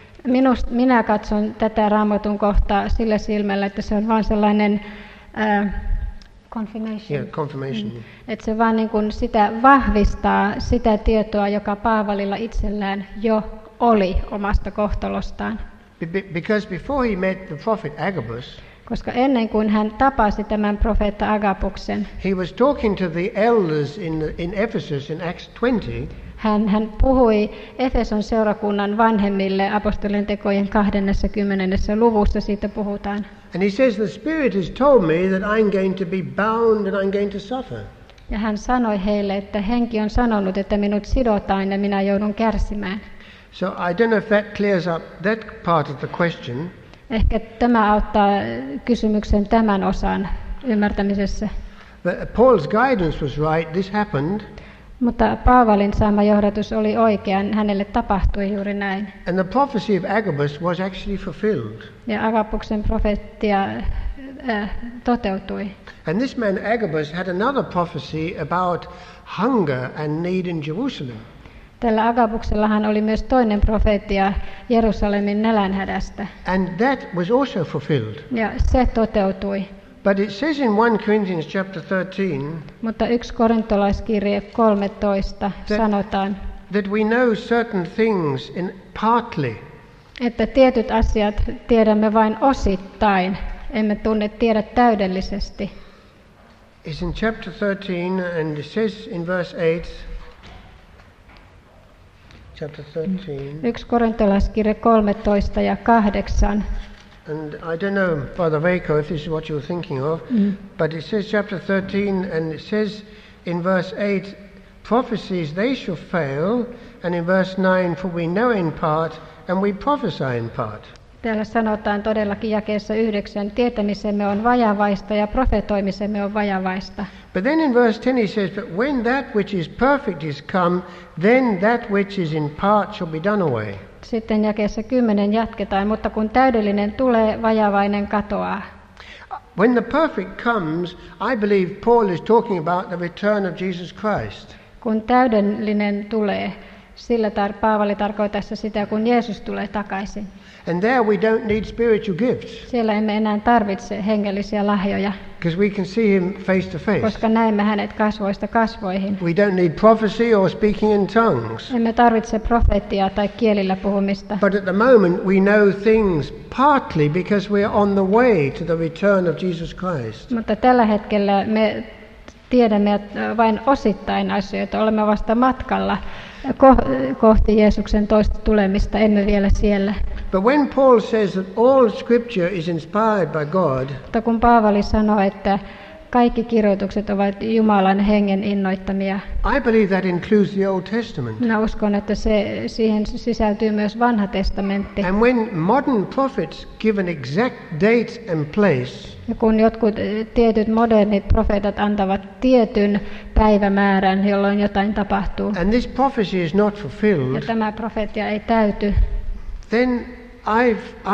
Minä katson tätä Raamatun kohtaa sillä silmällä, että se on vain sellainen confirmation. Yeah, confirmation. Että se vaan niin kuin sitä vahvistaa sitä tietoa, joka Paavalilla itsellään jo oli omasta kohtalostaan. Because before he met the prophet Agabus, koska ennen kuin hän tapasi tämän profeetta Agabuksen, he was talking to the elders in Ephesus in Acts 20. Hän puhui Efeson seurakunnan vanhemmille apostolien tekojen 20. luvussa, siitä puhutaan. And he says, the Spirit has told me that I'm going to be bound and I'm going to suffer. Ja hän sanoi heille, että henki on sanonut, että minut sidotaan ja minä joudun kärsimään. So I don't know if that clears up that part of the question. Ehkä tämä auttaa kysymyksen tämän osan ymmärtämisessä. But Paul's guidance was right, this happened. Mutta Paavalin saama johdatus oli oikean, hänelle tapahtui juuri näin. And the prophecy of Agabus was actually fulfilled. Ja Agabuksen profeettia toteutui. And this man Agabus had another prophecy about hunger and need in Jerusalem. Tällä Agabuksellahan oli myös toinen profeettia Jerusalemin nälänhädästä. And that was also fulfilled. Ja se toteutui. But it says in 1 Corinthians chapter 13, mutta 1 Korintolaiskirje 13 sanotaan, that we know certain things in partly. Että tietyt asiat tiedämme vain osittain, emme tiedä täydellisesti. It's in chapter 13 and it says in verse 8, chapter 13. 1 Korintolaiskirje 13 ja 8. And I don't know, Father Veiko, if this is what you're thinking of, but it says chapter 13, and it says in verse 8, prophecies, they shall fail, and in verse 9, for we know in part, and we prophesy in part. Täällä sanotaan todellakin jakeessa 9, tietämisemme on vajavaista ja profetoimisemme on vajavaista. But then in verse 10 he says, but when that which is perfect is come, then that which is in part shall be done away. Sitten jakeessa 10 jatketaan, mutta kun täydellinen tulee, vajavainen katoaa. When the perfect comes, I believe Paul is talking about the return of Jesus Christ. Kun täydellinen tulee, sillä Paavali tarkoittaa sitä, kun Jeesus tulee takaisin. And there we don't need spiritual gifts. Siellä emme enää tarvitse hengellisiä lahjoja. Because we can see him face to face. Koska näemme hänet kasvoista kasvoihin. We don't need prophecy or speaking in tongues. Emme tarvitse profeettia tai kielillä puhumista. But at the moment we know things partly because we are on the way to the return of Jesus Christ. Mutta tällä hetkellä me tiedämme vain osittain asioita. Olemme vasta matkalla kohti Jeesuksen toista tulemista, emme vielä siellä. But when Paul says that all scripture is inspired by God, mutta kun Paavali sanoo, että kaikki kirjoitukset ovat Jumalan hengen innoittamia, I believe that includes the Old Testament. minä uskon, että siihen sisältyy myös Vanha testamentti. And when modern prophets give an exact date and place, Ja kun jotkut tietyt modernit profeetat antavat tietyn päivämäärän, jolloin jotain tapahtuu, and this prophecy is not ja fulfilled, tämä profeettia ei täyty, then I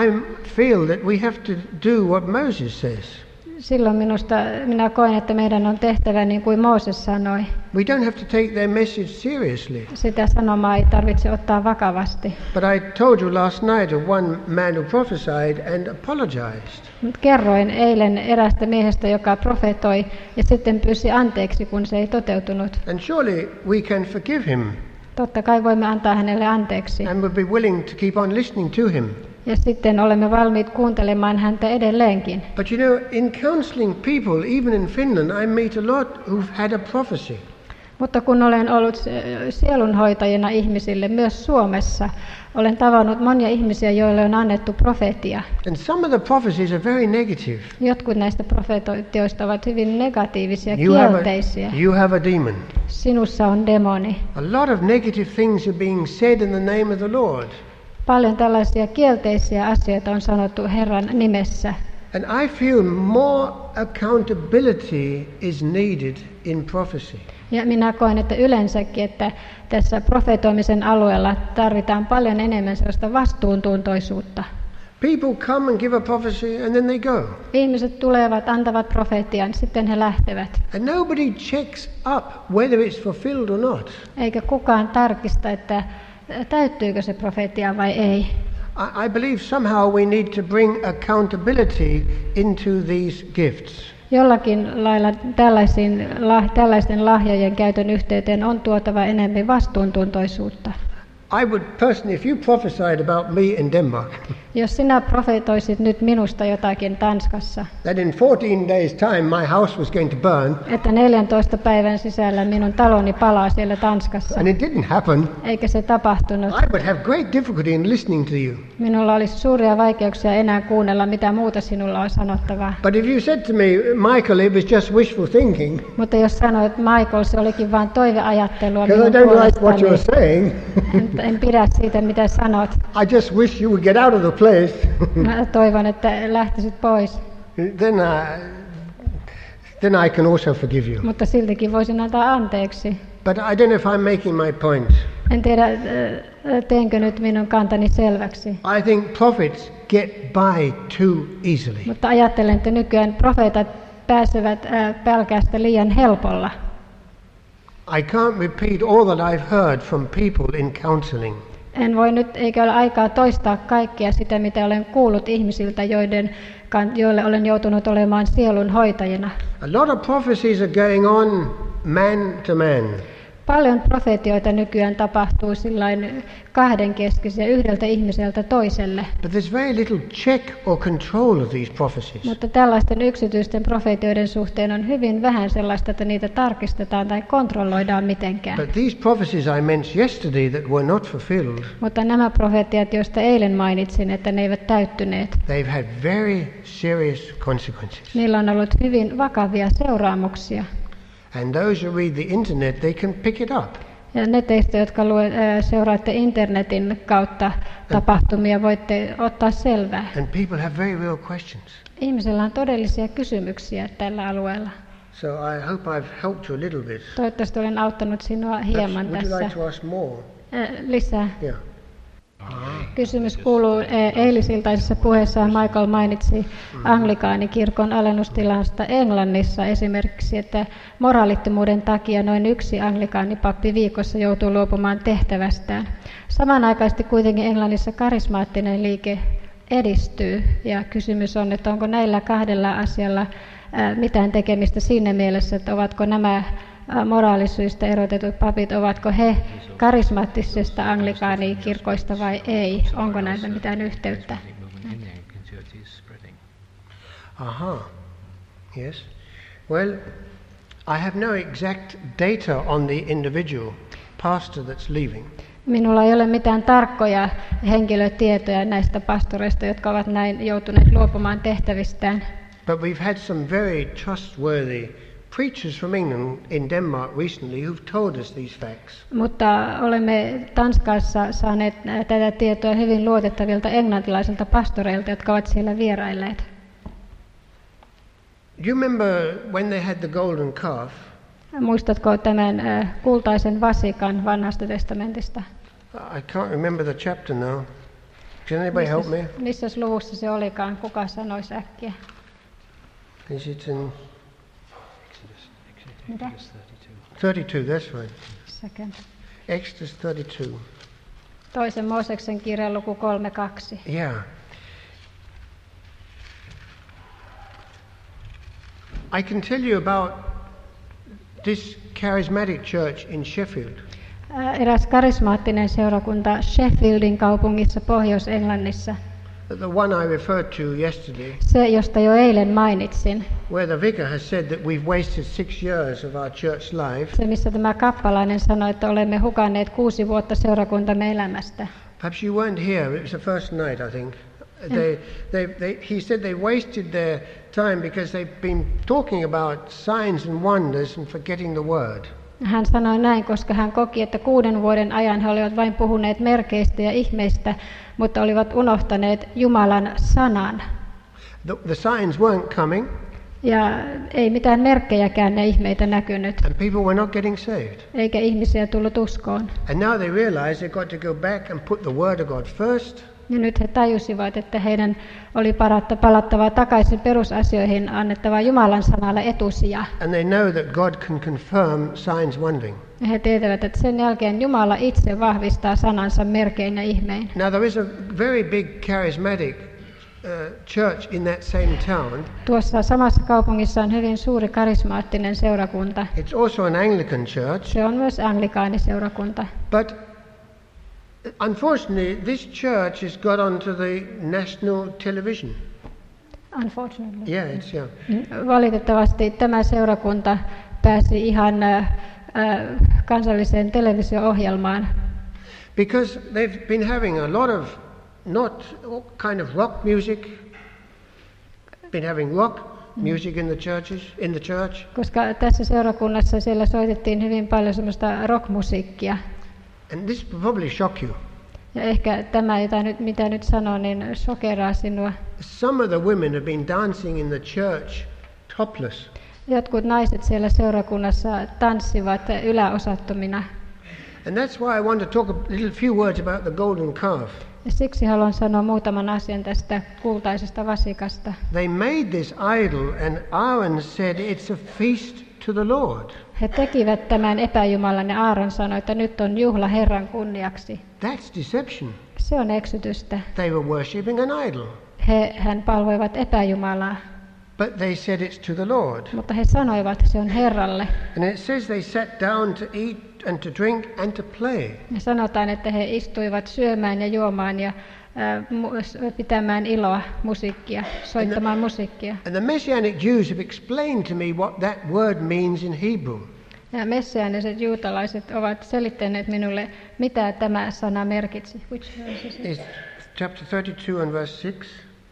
feel that we have to do what Moses says. silloin minä koen, että meidän on tehtävä niin kuin Mooses sanoi. We don't have to take their message seriously. Sitä sanomaa ei tarvitse ottaa vakavasti. But I told you last night of one man who prophesied and apologized. Mut kerroin eilen erästä miehestä, joka profetoi ja sitten pyysi anteeksi, kun se ei toteutunut. And surely we can forgive him Totta kai voimme antaa hänelle anteeksi. and would be willing to keep on listening to him. Ja sitten olemme valmiit kuuntelemaan häntä edelleenkin. But you know, in counseling people, even in Finland, I meet a lot who've had a prophecy. Mutta kun olen ollut sielunhoitajana ihmisille myös Suomessa, olen tavannut monia ihmisiä, joille on annettu profetia. And some of the prophecies are very negative. Jotkut näistä profetioista ovat hyvin negatiivisia, kielteisiä. You have a demon. Sinussa on demoni. A lot of negative things are being said in the name of the Lord. Paljon tällaisia kielteisiä asioita on sanottu Herran nimessä. And I feel more accountability is needed in prophecy. Ja minä koen, että yleensäkin, että tässä profetoimisen alueella tarvitaan paljon enemmän sellaista vastuuntuntoisuutta. People come and give a prophecy and then they go. Ihmiset tulevat, antavat profetian, sitten he lähtevät. And nobody checks up whether it's fulfilled or not. Eikä kukaan tarkista, että täyttyykö se profetia vai ei. I believe somehow we need to bring accountability into these gifts. Jollakin lailla tällaisten lahjojen käytön yhteyteen on tuotava enemmän vastuuntuntoisuutta. I would personally, if you prophesied about me in Denmark, Jos sinä profetoisit nyt minusta jotakin Tanskassa, that in 14 days' time my house was going to burn, että 14 päivän sisällä minun taloni palaa siellä Tanskassa, and it didn't happen, eikä se tapahtunut, I would have great difficulty in listening to you. minulla olisi suuria vaikeuksia enää kuunnella, mitä muuta sinulla on sanottavaa. But if you said to me, Michael, it was just wishful thinking, Mutta jos sanoit, että Michael, se olikin vain toiveajattelua because I minun don't like what you're puolestani, saying, en pidä siitä, mitä sanot. I just wish you would get out of the place, Mä toivon, että lähtisit pois, then I can also forgive you. mutta siltikin voisin antaa anteeksi. But I don't know if I'm making my point. En tiedä, teenkö nyt minun kantani selväksi, I think prophets get by too easily. mutta ajattelen, että nykyään profeetat pääsevät pelkästään liian helpolla. I can't repeat all that I've heard from people in counseling. En voi nyt, eikä ole aikaa toistaa kaikkea sitä, mitä olen kuullut ihmisiltä, joille olen joutunut olemaan sielun hoitajana. A lot of prophecies are going on man to man. Paljon profetioita nykyään tapahtuu sillain kahdenkeskisiä yhdeltä ihmiseltä toiselle, But there's very little check or control of these prophecies. mutta tällaisten yksityisten profetioiden suhteen on hyvin vähän sellaista, että niitä tarkistetaan tai kontrolloidaan mitenkään. But these prophecies I mentioned yesterday that were not fulfilled, Mutta nämä profetiat, joista eilen mainitsin, että ne eivät täyttyneet, they've had very serious consequences. niillä on ollut hyvin vakavia seuraamuksia. And those who read the internet, they can pick it up. Ja ne teistä, jotka seuraatte internetin kautta tapahtumia, voitte ottaa selvää. And people have very real questions. Ihmisellä on todellisia kysymyksiä tällä alueella. So I hope I've helped you a little bit. Toivottavasti olen auttanut sinua hieman Would you tässä. like to ask more? Lisää. Yeah. Kysymys kuuluu, eilisiltaisessa puheessaan Michael mainitsi anglikaanikirkon alennustilasta Englannissa esimerkiksi, että moraalittomuuden takia noin yksi anglikaanipappi viikossa joutuu luopumaan tehtävästään. Samanaikaisesti kuitenkin Englannissa karismaattinen liike edistyy ja kysymys on, että onko näillä kahdella asialla mitään tekemistä siinä mielessä, että ovatko nämä moraalisyistä erotetut papit, ovatko he karismaattisesta anglikaanikirkoista vai ei? Onko näitä mitään yhteyttä? Aha. Yes. Well, I have no exact data on the individual pastor that's leaving. Minulla ei ole mitään tarkkoja henkilötietoja näistä pastoreista, jotka ovat näin joutuneet luopumaan tehtävistään. But we've had some very trustworthy preachers from England in Denmark recently who've told us these facts. Mutta olemme Tanskassa saaneet tätä tietoa hyvin luotettavilta englantilaisilta pastoreilta, jotka ovat siellä vierailleet. Do you remember when they had the golden calf? Muistatko tämän kultaisen vasikan Vanhasta testamentista? I can't remember the chapter now. Can anybody help me? Missä luvussa se olikaan? Kuka sanoisi äkkiä? Is it in Mitä? 32? That's right. Second. Exodus 32. Toisen Mooseksen kirjan luku 3:2. Yeah. I can tell you about this charismatic church in Sheffield. Eräs karismaattinen seurakunta Sheffieldin kaupungissa Pohjois-Englannissa. The one I referred to yesterday, Se, josta jo eilen mainitsin. where the vicar has said that we've wasted 6 years of our church life. Se, missä tämä kappalainen sanoi, että olemme hukanneet 6 vuotta seurakuntamme elämästä. Perhaps you weren't here. It was the first night, I think. He said they wasted their time because they've been talking about signs and wonders and forgetting the word. Hän sanoi näin, koska hän koki, että 6 vuoden ajan he olivat vain puhuneet merkeistä ja ihmeistä, mutta olivat unohtaneet Jumalan sanan. The signs weren't coming. Ja ei mitään merkkejäkään ne ihmeitä näkynyt. And people were not getting saved. Eikä ihmisiä tullut uskoon. And now they realize they've got to go back and put the word of God first. Ja nyt he tajusivat, että heidän oli palattava takaisin perusasioihin, annettava Jumalan sanalle etusija. And they know that God can confirm signs wondering. Ja he tietävät, että sen jälkeen Jumala itse vahvistaa sanansa merkein ja ihmein. Now there is a very big charismatic church in that same town. Tuossa samassa kaupungissa on hyvin suuri karismaattinen seurakunta. It's also an Anglican church. Se on myös anglikaaniseurakunta. But unfortunately, this church has got onto the national television. Unfortunately. Yeah, it's yeah. Valitettavasti tämä seurakunta pääsi ihan kansalliseen televisio-ohjelmaan. Because they've been having a lot of not kind of rock music. Been having rock music in the church. Koska tässä seurakunnassa siellä soitettiin hyvin paljon semmoista rockmusiikkia. And this will probably shock you. Ja ehkä tämä, mitä nyt sanon, niin shokeraa sinua. Some of the women have been dancing in the church topless. Jotkut naiset siellä seurakunnassa tanssivat yläosattomina. And that's why I want to talk a few words about the golden calf. Ja siksi haluan sanoa muutaman asian tästä kultaisesta vasikasta. They made this idol and Aaron said it's a feast to the Lord. He tekivät tämän epäjumalan ja Aaron sanoi, että nyt on juhla Herran kunniaksi. That's deception. Se on eksytystä. They were worshipping an idol. Hän palvoivat epäjumalaa. But they said it's to the Lord. Mutta he sanoivat, että se on Herralle. And it says they sat down to eat and to drink and to play. Ja sanotaan, että he istuivat syömään ja juomaan ja pitämään iloa musiikkia, soittamaan musiikkia. And the Messianic Jews have explained to me what that word means in Hebrew. Ja messiaaniset juutalaiset ovat selittäneet minulle, mitä tämä sana merkitsi. Which verse is it? It's chapter 32 and verse 6.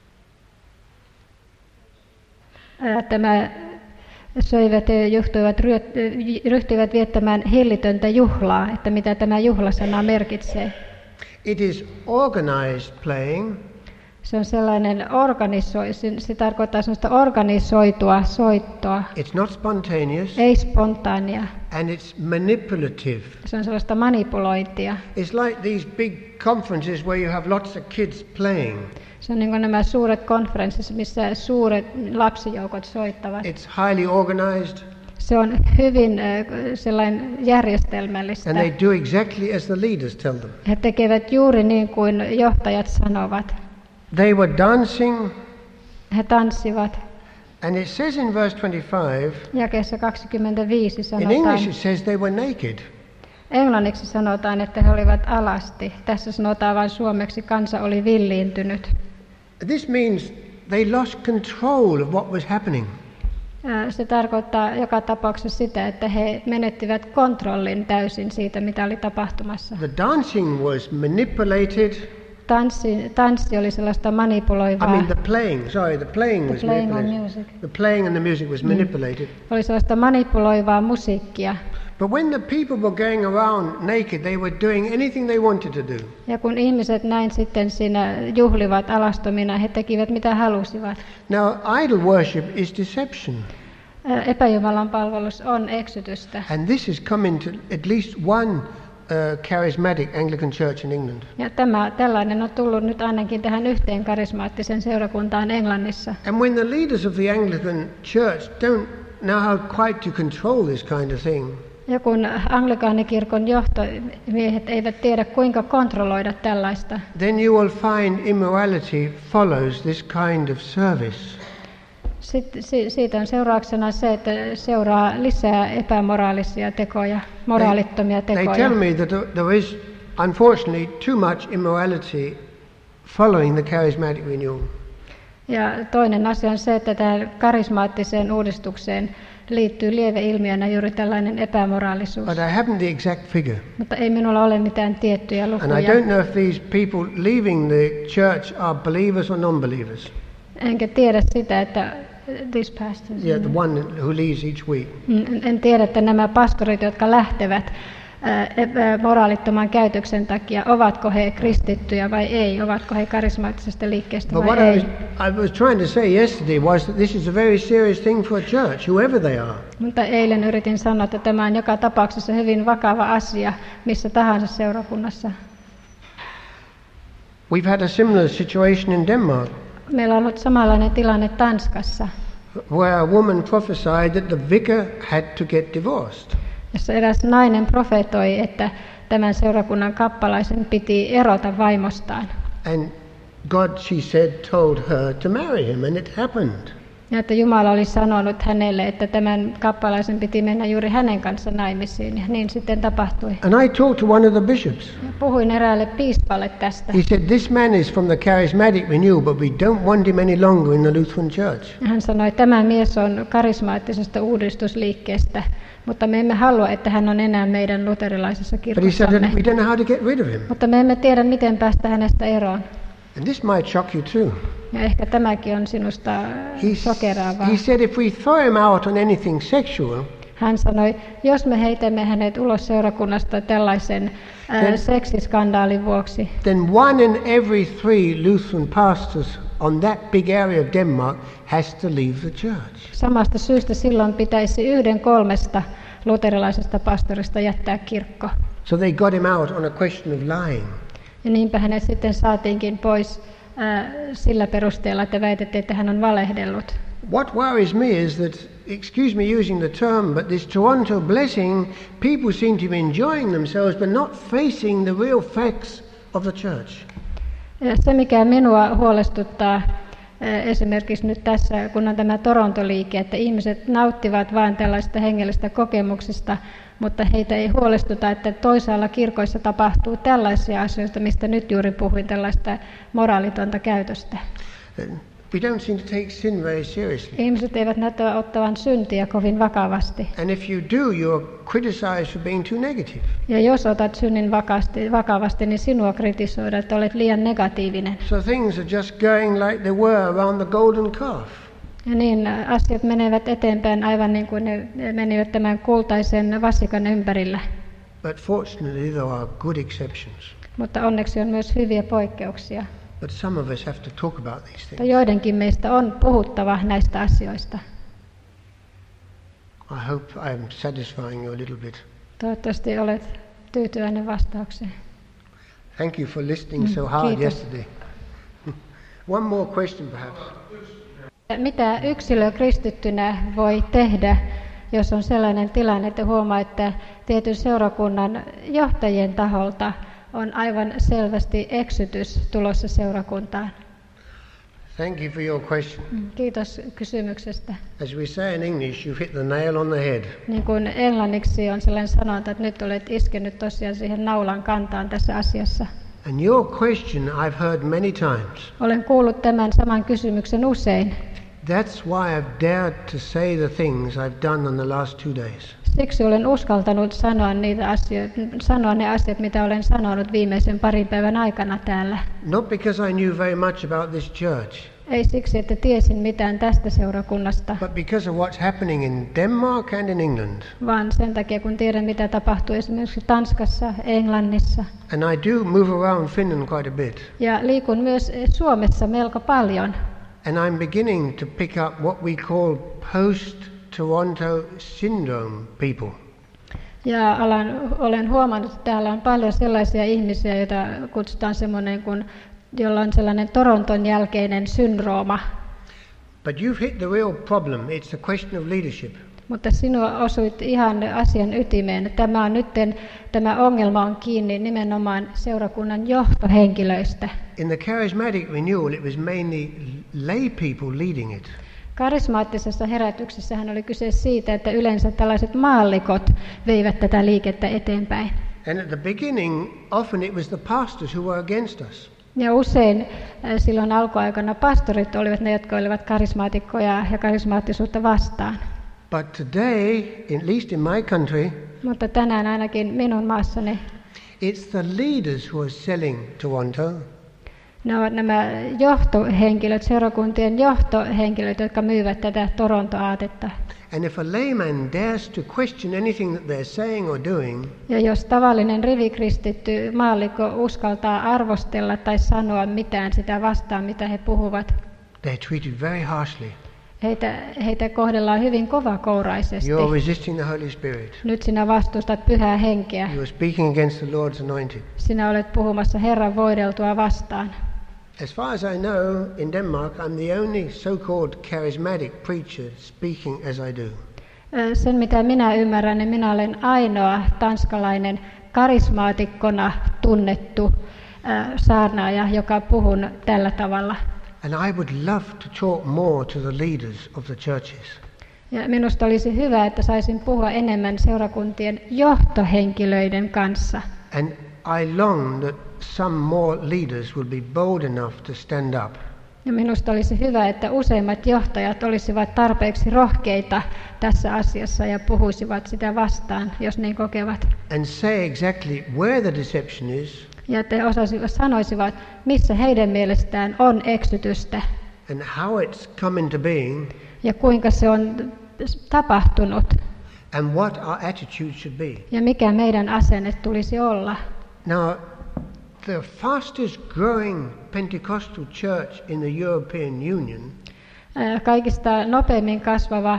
Tämä söivät ja ryhtyivät viettämään hillitöntä juhlaa, että mitä tämä juhlasana merkitsee. It is organized playing. Se on sellainen se tarkoittaa sellaista organisoitua soittoa. It's not spontaneous. Ei spontaania. And it's manipulative. Se on sellaista manipulointia. It's like these big conferences where you have lots of kids playing. Se on niin kuin nämä suuret konferenssit, missä suuret lapsijoukot soittavat. It's highly organized. Se on hyvin sellainen järjestelmällistä. And they do exactly as the leaders tell them. He tekevät juuri niin kuin johtajat sanovat. They were dancing. He tanssivat. And it says in verse 25. Jakeessa 25 sanotaan. In English it says they were naked. Englanniksi sanotaan, että he olivat alasti. Tässä sanotaan vain suomeksi, kansa oli villiintynyt. This means they lost control of what was happening. Se tarkoittaa joka tapauksessa sitä, että he menettivät kontrollin täysin siitä, mitä oli tapahtumassa. The dancing was manipulated. Tanssi oli sellaista manipuloivaa. I mean the playing was manipulated. The playing and the music was manipulated. Oli sellaista manipuloivaa musiikkia. But when the people were going around naked, they were doing anything they wanted to do. Ja kun ihmiset näin sitten siinä juhlivat alastomina, he tekivät mitä halusivat. Now, idol worship is deception. Epäjumalan palvelus on eksytystä. And this has come into at least one charismatic Anglican church in England. Ja tällainen on tullut nyt ainakin tähän yhteen karismaattisen seurakuntaan Englannissa. And when the leaders of the Anglican church don't know how quite to control this kind of thing. Ja kun anglikaanikirkon johtomiehet eivät tiedä kuinka kontrolloida tällaista. Then you will find immorality follows this kind of service. Siitä on seurauksena se, että seuraa lisää epämoraalisia tekoja, moraalittomia tekoja. They tell me that there is unfortunately too much immorality following the charismatic renewal. Ja toinen asia on se, että tähän karismaattiseen uudistukseen liittyy lieveilmiönä juuri tällainen epämoraalisuus. But I haven't the exact figure. Mutta ei minulla ole mitään tiettyjä lukuja. And I don't know if these people leaving the church are believers or non-believers. Enkä tiedä sitä, että these pastors. Yeah, the one who leaves each week. En tiedä, että nämä pastorit, jotka lähtevät moraalittoman käytöksen takia, ovatko he kristittyjä vai ei, ovatko he karismaattisesta liikkeestä vai ei. I was trying to say yesterday was that this is a very serious thing for a church, whoever they are. Mutta eilen yritin sanoa, että tämä on joka tapauksessa hyvin vakava asia missä tahansa seurakunnassa. We've had a similar situation in Denmark. Meillä on ollut samanlainen tilanne Tanskassa, where a woman prophesied that the vicar had to get divorced. Jossa eräs nainen profetoi, että tämän seurakunnan kappalaisen piti erota vaimostaan. And God, she said, told her to marry him, and it happened. Ja että Jumala oli sanonut hänelle, että tämän kappalaisen piti mennä juuri hänen kanssa naimisiin, ja niin sitten tapahtui. And I talked to one of the bishops. Ja puhuin eräälle piispalle tästä. He said, this man is from the charismatic renewal, but we don't want him any longer in the Lutheran church. Hän sanoi, että tämä mies on karismaattisesta uudistusliikkeestä, mutta me emme halua, että hän on enää meidän luterilaisessa kirkossamme. But he said, we don't know how to get rid of him. Mutta me emme tiedä, miten päästä hänestä eroon. And this might shock you too. Ja ehkä tämäkin on sinusta sokeraavaa. He said, if we throw him out on anything sexual, hän sanoi, jos me heitämme hänet ulos seurakunnasta tällaisen seksiskandaalin vuoksi, then 1 in every 3 Lutheran pastors on that big area of Denmark has to leave the church. Samasta syystä silloin pitäisi 1/3 luterilaisesta pastorista jättää kirkko. So they got him out on a question of lying. Ja niinpä hänet sitten saatiinkin pois sillä perusteella, että väitettiin, että hän on valehdellut. What worries me is that, excuse me using the term, but this Toronto blessing, people seem to be enjoying themselves but not facing the real facts of the church. Ja se, mikä minua huolestuttaa esimerkiksi nyt tässä, kun on tämä Toronto-liike, että ihmiset nauttivat vain tällaista hengellisestä kokemuksesta, mutta heitä ei huolestuta, että toisaalla kirkoissa tapahtuu tällaisia asioita, mistä nyt juuri puhuin, tällaista moraalitonta käytöstä. We don't seem to take sin very seriously. Ihmiset eivät näytä ottavan syntiä kovin vakavasti. And if you do, you're criticized for being too negative. Ja jos otat synnin vakavasti, niin sinua kritisoidaan, että olet liian negatiivinen. So things are just going like they were around the golden calf. Ja niin asiat menevät eteenpäin aivan niin kuin ne menivät tämän kultaisen vasikan ympärillä. But fortunately there are good exceptions. Mutta onneksi on myös hyviä poikkeuksia. But some of us have to talk about these things. Joidenkin meistä on puhuttava näistä asioista. I hope I am satisfying you a little bit. Toivottavasti olet tyytyväinen vastaukseen. Thank you for listening so hard Kiitos. yesterday. One more question perhaps. Mitä yksilö kristittynä voi tehdä, jos on sellainen tilanne, että huomaa, että tietyn seurakunnan johtajien taholta on aivan selvästi eksytys tulossa seurakuntaan? Thank you for your question. Kiitos kysymyksestä. As we say in English, you've hit the nail on the head. Niin kuin englanniksi on sellainen sanonta, että nyt olet iskenyt tosiaan siihen naulan kantaan tässä asiassa. And your question I've heard many times. Olen kuullut tämän saman kysymyksen usein. That's why I've dared to say the things I've done on the last 2 days. Siksi olen uskaltanut sanoa ne asiat, mitä olen sanonut viimeisen parin päivän aikana täällä. Not because I knew very much about this church, Ei siksi, että tiesin mitään tästä seurakunnasta, but because of what's happening in Denmark and in England. vaan sen takia, kun tiedän, mitä tapahtuu esimerkiksi Tanskassa, Englannissa. And I do move around Finland quite a bit. Ja liikun myös Suomessa melko paljon. And I'm beginning to pick up what we call post-Toronto syndrome people. Ja olen huomannut, että täällä on paljon sellaisia ihmisiä, joita kutsutaan semmoinen, jolla on sellainen Toronton jälkeinen syndrooma. But you've hit the real problem. It's a question of leadership. Mutta sinua osuit ihan asian ytimeen. Tämä ongelma on kiinni nimenomaan seurakunnan johtohenkilöistä. In the charismatic renewal, it was mainly lay people leading it. Karismaattisessa herätyksessähän oli kyse siitä, että yleensä tällaiset maallikot veivät tätä liikettä eteenpäin. And at the beginning, often it was the pastors who were against us. Ja usein silloin alkuaikana pastorit olivat ne, jotka olivat karismaatikkoja ja karismaattisuutta vastaan. But today, at least in my country, Mutta tänään ainakin minun maassani it's the leaders who are selling Toronto. ne ovat nämä johtohenkilöt, seurakuntien johtohenkilöt, jotka myyvät tätä Toronto-aatetta. And if a layman dares to question anything that they're saying or doing, Ja jos tavallinen rivikristitty maallikko uskaltaa arvostella tai sanoa mitään sitä vastaan, mitä he puhuvat, they're treated very harshly. heitä kohdellaan hyvin kovakouraisesti. You're resisting the Holy Spirit. Nyt sinä vastustat pyhää henkeä. You are speaking against the Lord's anointed. Sinä olet puhumassa Herran voideltua vastaan. As far as I know, in Denmark, I'm the only so-called charismatic preacher speaking as I do. Sen mitä minä ymmärrän, niin minä olen ainoa tanskalainen karismaatikkona tunnettu saarnaaja, joka puhun tällä tavalla. And I would love to talk more to the leaders of the churches. Ja minusta olisi hyvä, että saisin puhua enemmän seurakuntien johtohenkilöiden kanssa. And I long that some more leaders will be bold enough to stand up. Ja minusta olisi hyvä, että useimmat johtajat olisivat tarpeeksi rohkeita tässä asiassa ja puhuisivat sitä vastaan, jos niin kokevat. And say exactly where the deception is. Ja että he sanoisivat, missä heidän mielestään on eksytystä. And how it's come into being. Ja kuinka se on tapahtunut. And what our attitude should be. Ja mikä meidän asenne tulisi olla. Now, the fastest growing Pentecostal church in the European Union kaikista nopeimmin kasvava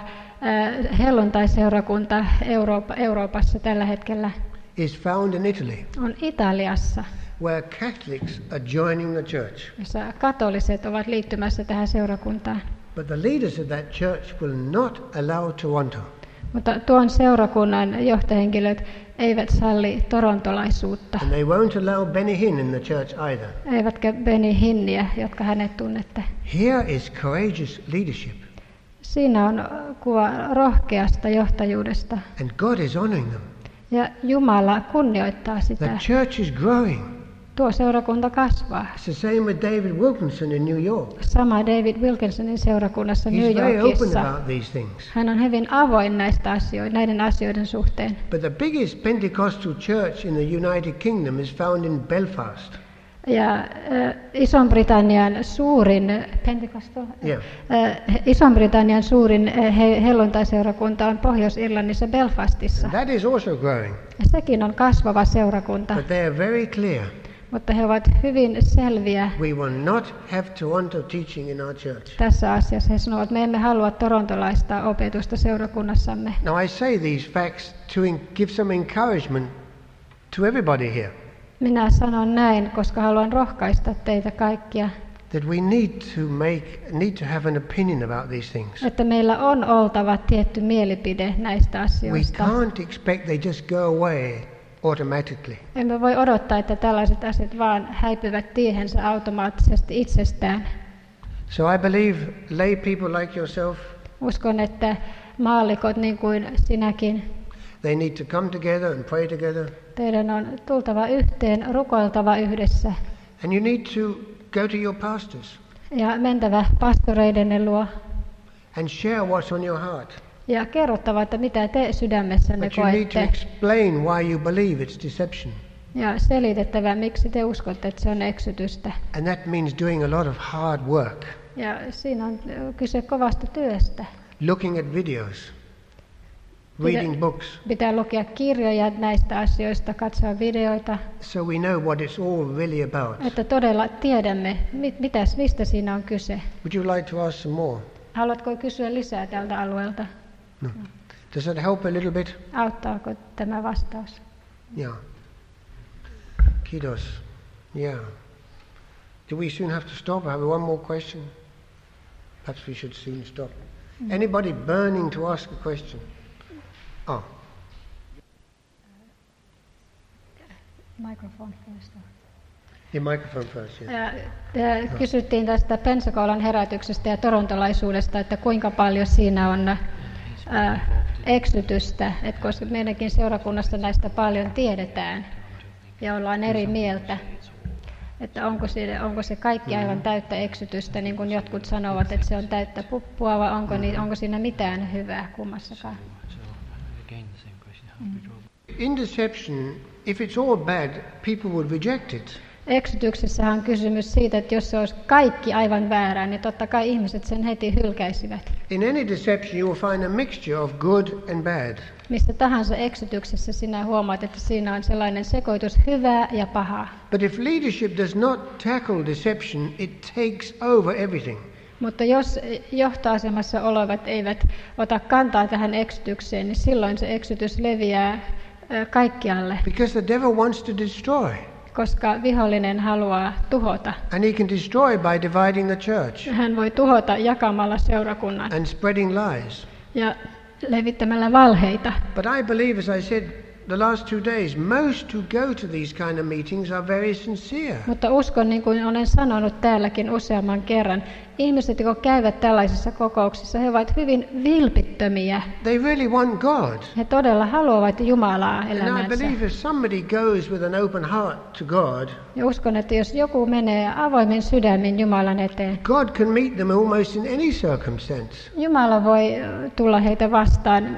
helluntaiseurakunta Euroopassa tällä hetkellä is found in Italy, on Italiassa, where Catholics are joining the church. jossa katoliset ovat liittymässä tähän seurakuntaan. But the leaders of that church will not allow Toronto. Mutta tuon seurakunnan johtohenkilöt eivät salli torontolaisuutta. And they won't allow Benny Hinn in the church either. Eivätkä Benny Hinniä, jotka hänet tunnette. Here is courageous leadership. Siinä on kuva rohkeasta johtajuudesta. And God is honoring them. Ja Jumala kunnioittaa sitä. The church is growing. Tuo seurakunta kasvaa. It's the same with David Wilkinson in New York. Sama David Wilkinsonin seurakunnassa New He's very open Yorkissa. about these things. Hän on hyvin avoin näiden asioiden suhteen. But the biggest Pentecostal church in the United Kingdom is found in Belfast. Ja Ison-Britannian suurin helluntaiseurakunta on Pohjois-Irlannissa Belfastissa. And that is also growing. Ja sekin on kasvava seurakunta. But they are very clear. Mutta he ovat hyvin selviä We will not have Toronto teaching in our church. tässä asiassa. He sanovat, että me emme halua torontolaista opetusta seurakunnassamme. Now I say these facts to give some encouragement to everybody here. Minä sanon näin, koska haluan rohkaista teitä kaikkia. That we need to have an opinion about these things. Että meillä on oltava tietty mielipide näistä We asioista. can't expect they just go away automatically. Emme voi odottaa, että tällaiset asiat vaan häipyvät tiehensä automaattisesti itsestään. So I believe lay people like yourself, Uskon, että maallikot niin kuin sinäkin, they need to come together and pray together. teidän on tultava yhteen, rukoiltava yhdessä And you need to go to your pastors ja mentävä pastoreidenne luo and share what's on your heart. Ja kerrottava, että mitä te sydämessänne But you need to koette. explain why you believe it's deception. Ja selitettävä, miksi te uskotte, että se on eksytystä. And that means doing a lot of hard work. Ja siinä on kyse kovasta työstä. Looking at videos, reading books, Pitää lukea kirjoja näistä asioista, katsoa videoita, so we know what it's all really about. että todella tiedämme, mistä siinä on kyse. Would you like to ask some more? Haluatko kysyä lisää tältä alueelta? No. Does that help a little bit? Auttaako tämä vastaus? Yeah. Kiitos. Yeah. Do we soon have to stop? I have one more question. Perhaps we should soon stop. Anybody burning to ask a question? Oh. Microphone first. The microphone first, yes. Kysyttiin tästä Pensakoulan herätyksestä ja torontolaisuudesta, että kuinka paljon siinä on eksytystä, että koska meidänkin seurakunnassa näistä paljon tiedetään ja ollaan eri mieltä, että onko se kaikki aivan täyttä eksytystä, niin kuin jotkut sanovat, että se on täyttä puppua, vai onko siinä mitään hyvää kummassakaan? In deception, if it's all bad, people would reject it. Eksytyksessä on kysymys siitä, että jos se olisi kaikki aivan väärää, niin totta kai ihmiset sen heti hylkäisivät. In any deception, you will find a mixture of good and bad. Missä tahansa eksytyksessä sinä huomaat, että siinä on sellainen sekoitus hyvää ja pahaa. But if leadership does not tackle deception, it takes over everything. Mutta jos johtoasemassa olevat eivät ota kantaa tähän eksytykseen, niin silloin se eksytys leviää kaikkialle, Because the devil wants to destroy. koska vihollinen haluaa tuhota. And he can destroy by dividing the church Hän voi tuhota jakamalla seurakunnan and spreading lies. ja levittämällä valheita. But I believe, as I said the last 2 days, most who go to these kind of meetings are very sincere. Mutta uskon, niin kuin olen sanonut täälläkin useamman kerran, ihmiset, jotka käyvät tällaisissa kokouksissa, he ovat hyvin vilpittömiä. They really want God. He todella haluavat Jumalaa And I elämäänsä. believe if somebody goes with an open heart to God, Ja uskon, että jos joku menee avoimin sydämin Jumalan eteen, God can meet them almost in any circumstance. Jumala voi tulla heitä vastaan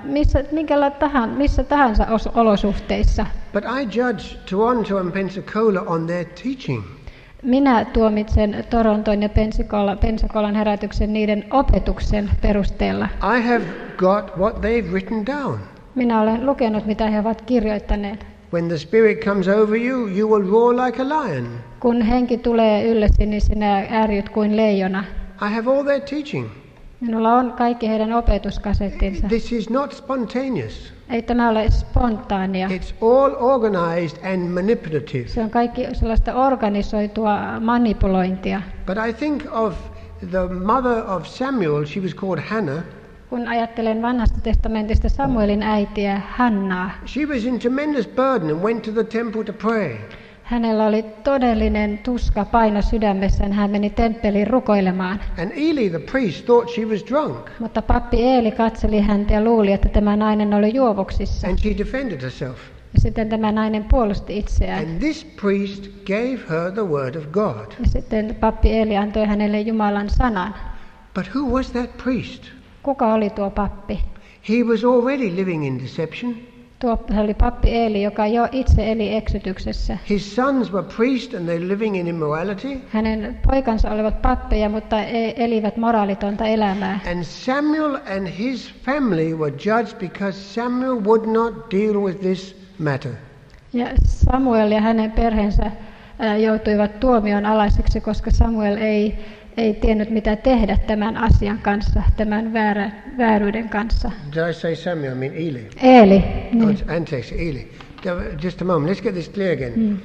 missä tahansa olosuhteissa. But I judge Toronto and Pensacola on their teaching. Minä tuomitsen Toronton ja Pensacolan herätyksen niiden opetuksen perusteella. I have got what they've written down. Minä olen lukenut, mitä he ovat kirjoittaneet. When the Spirit comes over you, you will roar like a lion. Kun henki tulee yllesi, niin sinä ärjyt kuin leijona. I have all their teaching. Minulla on kaikki heidän opetuskasettinsa. This is not spontaneous. Ei tämä ole spontaania. It's all organized and manipulative. Se on kaikki sellaista organisoitua manipulointia. But I think of the mother of Samuel, she was called Hannah. Kun ajattelen vanhasta testamentista Samuelin äitiä Hannaa, She was in tremendous burden and went to the temple to pray. hänellä oli todellinen tuska paino sydämessään. Hän meni temppeliin rukoilemaan. And Eli the priest thought she was drunk. Mutta pappi Eeli katseli häntä ja luuli, että tämä nainen oli juovuksissa. And she defended herself. Ja sitten tämä nainen puolusti itseään. And this priest gave her the word of God. Ja sitten pappi Eeli antoi hänelle Jumalan sanan. But who was that priest? Kuka oli tuo pappi? He was already living in deception. Se oli pappi Eeli, joka jo itse eli eksytyksessä. His sons were priests and they were living in immorality. Hänen poikansa olivat pappeja, mutta elivät moraalitonta elämää. And Samuel and his family were judged because Samuel would not deal with this matter. Ja Samuel ja hänen perheensä joutuivat tuomion alaiseksi, koska Samuel ei tiennyt mitä tehdä tämän asian kanssa, tämän vääryyden kanssa. Did I say Samuel? I mean Eli. Eeli. Oh, Niin. it's Antex, Eli. Just a moment. Let's get this clear again.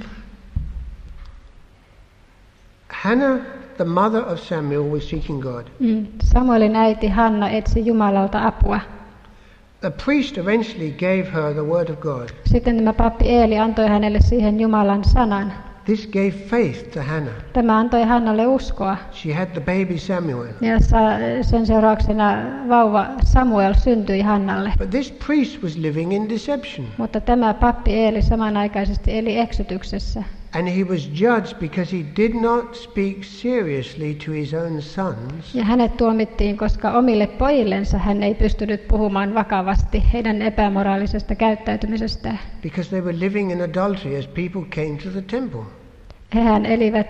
Hannah, the mother of Samuel, was seeking God. Samuelin äiti Hanna etsi Jumalalta apua. The priest eventually gave her the word of God. Sitten tämä pappi Eeli antoi hänelle siihen Jumalan sanan. This gave faith to Hannah. Tämä antoi Hannalle uskoa. She had the baby Samuel. Ja sen seurauksena vauva Samuel syntyi Hannalle. But this priest was living in deception. Mutta tämä pappi Eeli samanaikaisesti eli eksytyksessä. And he was judged because he did not speak seriously to his own sons. Ja hänet tuomittiin, koska omille pojillensa hän ei pystynyt puhumaan vakavasti heidän epämoraalisesta käyttäytymisestään. Because they were living in adultery as people came to the temple. Hehän elivät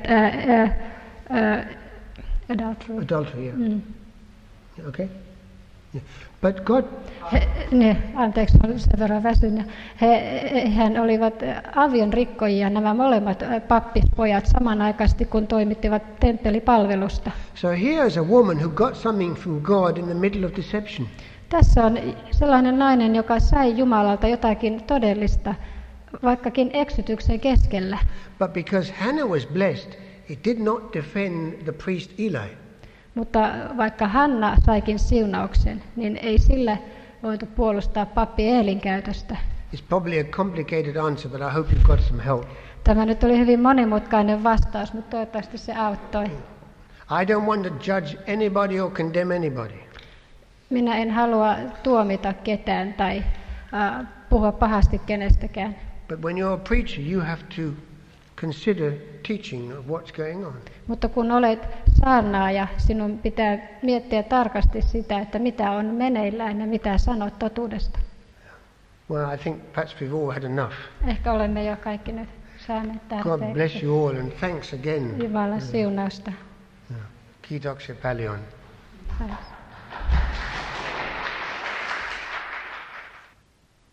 Adultery, yeah. Okay? Yeah. But God... Anteeksi, olen sen verran väsynyt. Hehän olivat avion rikkojia, nämä molemmat pappispojat, samanaikaisesti kun toimittivat temppelipalvelusta. So here is a woman who got something from God in the middle of deception. Tässä on sellainen nainen, joka sai Jumalalta jotakin todellista, vaikkakin eksytyksen keskellä. But because Hannah was blessed, he did not defend the priest Eli. Mutta vaikka Hanna saikin siunauksen, niin ei sillä voitu puolustaa pappi Eelin käytöstä. It's probably a complicated answer, but I hope you got some help. Tämä nyt oli hyvin monimutkainen vastaus, mutta toivottavasti se auttoi. I don't want to judge anybody or condemn anybody. Minä en halua tuomita ketään tai puhua pahasti kenestäkään. But when you're a preacher, you have to consider teaching of what's going on. Mutta kun olet saarnaaja, sinun pitää miettiä tarkasti sitä, että mitä on meneillään ja mitä sanot totuudesta. Well, I think perhaps we've all had enough. Ehkä olemme jo kaikki nyt saaneet tarpeeksi. God bless you all and thanks again. Jumalan siunausta. Kiitoksia paljon.